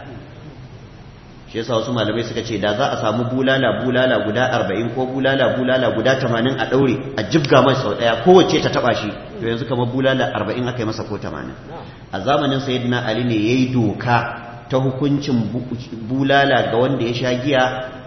shi yasa wasu malamai suka ce da za a samu bulala guda 40 ko bulala guda 80 a ɗaure a jibga masa sau ɗaya kowace ta taɓa shi to yanzu kamar bulala 40 aka yi masa ko 80 a zamanin sayyidina ali ne ya yi doka ta hukuncin bulala ga wanda ya sha giya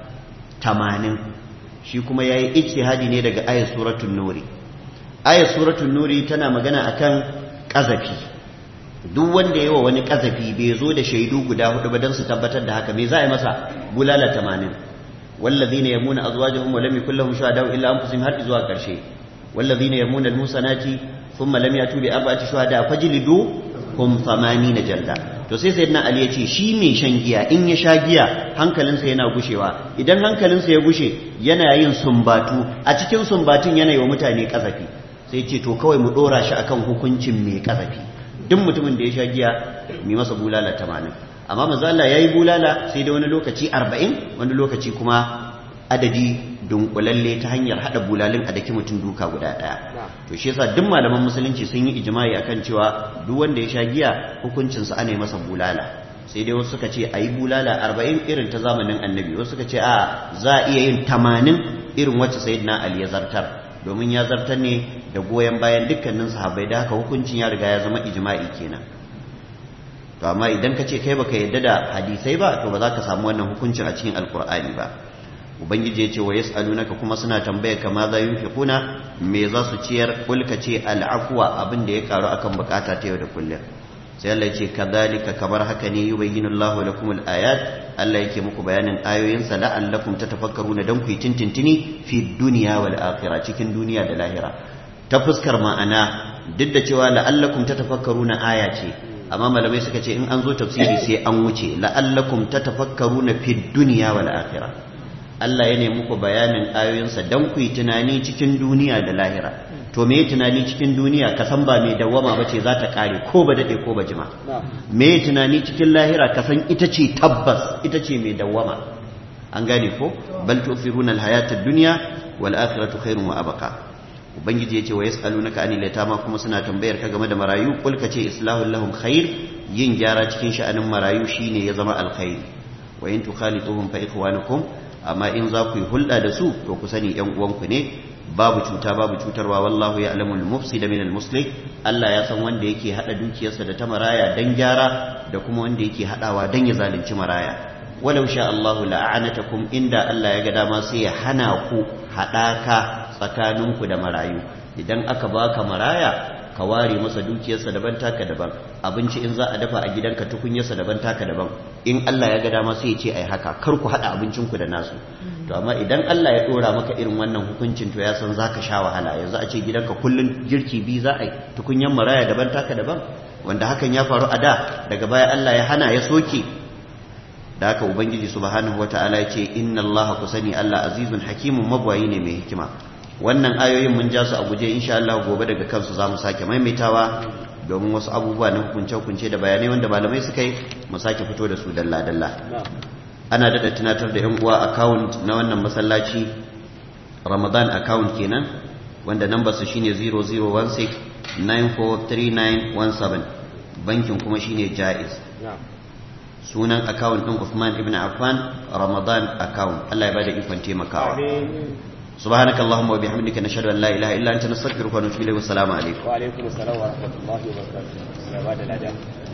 80 shi kuma ya yi ijtihadi ne daga ayat suratul nuri ayat suratul nuri tana magana akan ƙazafi duk wanda yawa wani ƙazafi bai zo da shaidu guda hudu ba don su tabbatar da haka me za a yi masa bulala 80 wallazina yamuna azwajuhum wa lam yakul lahum shuhada illa anfusihim har zuwa ƙarshe wallazina yamuna almusanati thumma lam yatu bi arba'ati shuhada fajlidu hum 80 jalda to sai sayyidina ali ya ce shi mai shan giya in ya sha giya hankalinsa yana gushewa idan hankalinsa ya gushe yana yin sumbatu a cikin sumbatun yana yi wa mutane kazafi sai ce to kawai mu dora shi akan hukuncin mai kazafi duk mutumin da ya sha giya mai masa bulala 80 amma manzo Allah yayi bulala sai da wani lokaci 40 wani lokaci kuma adadi dunkulalle ta hanyar hada bulalin a daki mutum duka guda daya to shi yasa duk malaman musulunci sun yi ijma'i akan cewa duk wanda ya sha giya hukuncin sa ana masa bulala sai dai wasu suka ce ayi bulala 40 irin ta zamanin annabi wasu suka ce a za a iya yin 80 irin wacce sayyidina ali ya zartar domin ya zartar ne da goyen bayan dukkanin sahabbai da haka hukuncin ya riga ya zama ijma'i kenan to amma idan ka ce kai baka yarda da hadisai ba to ba za ka samu wannan hukuncin a cikin alkur'ani ba ubangiji ya ce wa yas'alunaka kuma suna tambaya kama za yunfiquna me za su ciyar kulka ce al'afwa abin da ya karu akan bukata ta yau da kullum sai Allah ya ce kadhalika kamar haka ne yubayyinu Allahu lakum al-ayat Allah yake muku bayanin ayoyin sa la'allakum tatafakkaruna dan ku yi tintintini fi dunya wal akhirah cikin duniya da lahira ta fuskar ma'ana duk da cewa la'allakum tatafakkaruna aya ce amma malamai suka ce in an zo tafsiri sai an wuce la'allakum tatafakkaruna fi dunya wal akhirah Allah ya nemi muku bayanin ayoyinsa don ku yi tunani cikin duniya da lahira to me tunani cikin duniya ka san ba mai dawwama ba ce za ta kare ko ba daɗe ko ba jima me tunani cikin lahira ka san ita ce tabbas ita ce mai dawwama an gane ko bal tu'thiruna al-hayata ad-dunya wal akhiratu khairun wa abqa ubangiji yace wa yas'alunaka anil yatama kuma suna tambayar ka game da marayu kul ka ce islahul lahum khair yin gyara cikin sha'anin marayu shine ya zama alkhairi wa in tukhalituhum fa ikhwanukum amma in za ku yi hulɗa da su to ku sani ‘yan uwanku ne babu cuta babu cutarwa wallahu ya alamul mufsi da minal muslik Allah ya san wanda yake haɗa dukiyarsa da ta maraya don gyara da kuma wanda yake haɗawa don ya zalunci maraya walau sha Allahu la'anatakum inda Allah ya ga dama sai ya hana ku haɗaka tsakaninku da marayu idan aka baka maraya ka ware masa dukiyarsa daban taka daban abinci in za a dafa a gidanka tukunyarsa daban taka daban in Allah ya ga dama sai ya ce ai haka kar ku hada abincinku da nasu to amma idan Allah ya dora maka irin wannan hukuncin to ya san zaka sha wahala yanzu a ce gidanka kullun girki bi za a yi tukunyar maraya daban taka daban wanda hakan ya faru a da daga baya Allah ya hana ya soke da haka ubangiji subhanahu wataala ya ce inna Allah kusani Allah azizun hakimun mabwayi ne mai hikima wannan ayoyin mun ja su a guje insha Allah gobe daga kansu za mu sake maimaitawa domin wasu abubuwa na hukunce-hukunce da bayanai wanda malamai suka yi mu sake fito da su dalla-dalla ana daɗa tunatar da 'yan uwa account na wannan masallaci Ramadan account kenan wanda number su shine 0016943917 bankin kuma shine Jaiz sunan account din Uthman ibn Affan Ramadan account Allah ya bada ikon taimakawa سبحانك اللهم وبحمدك نشهد أن لا إله إلا أنت نستغفرك ونتوب إليك والسلام عليكم
وعليكم السلام ورحمة الله وبركاته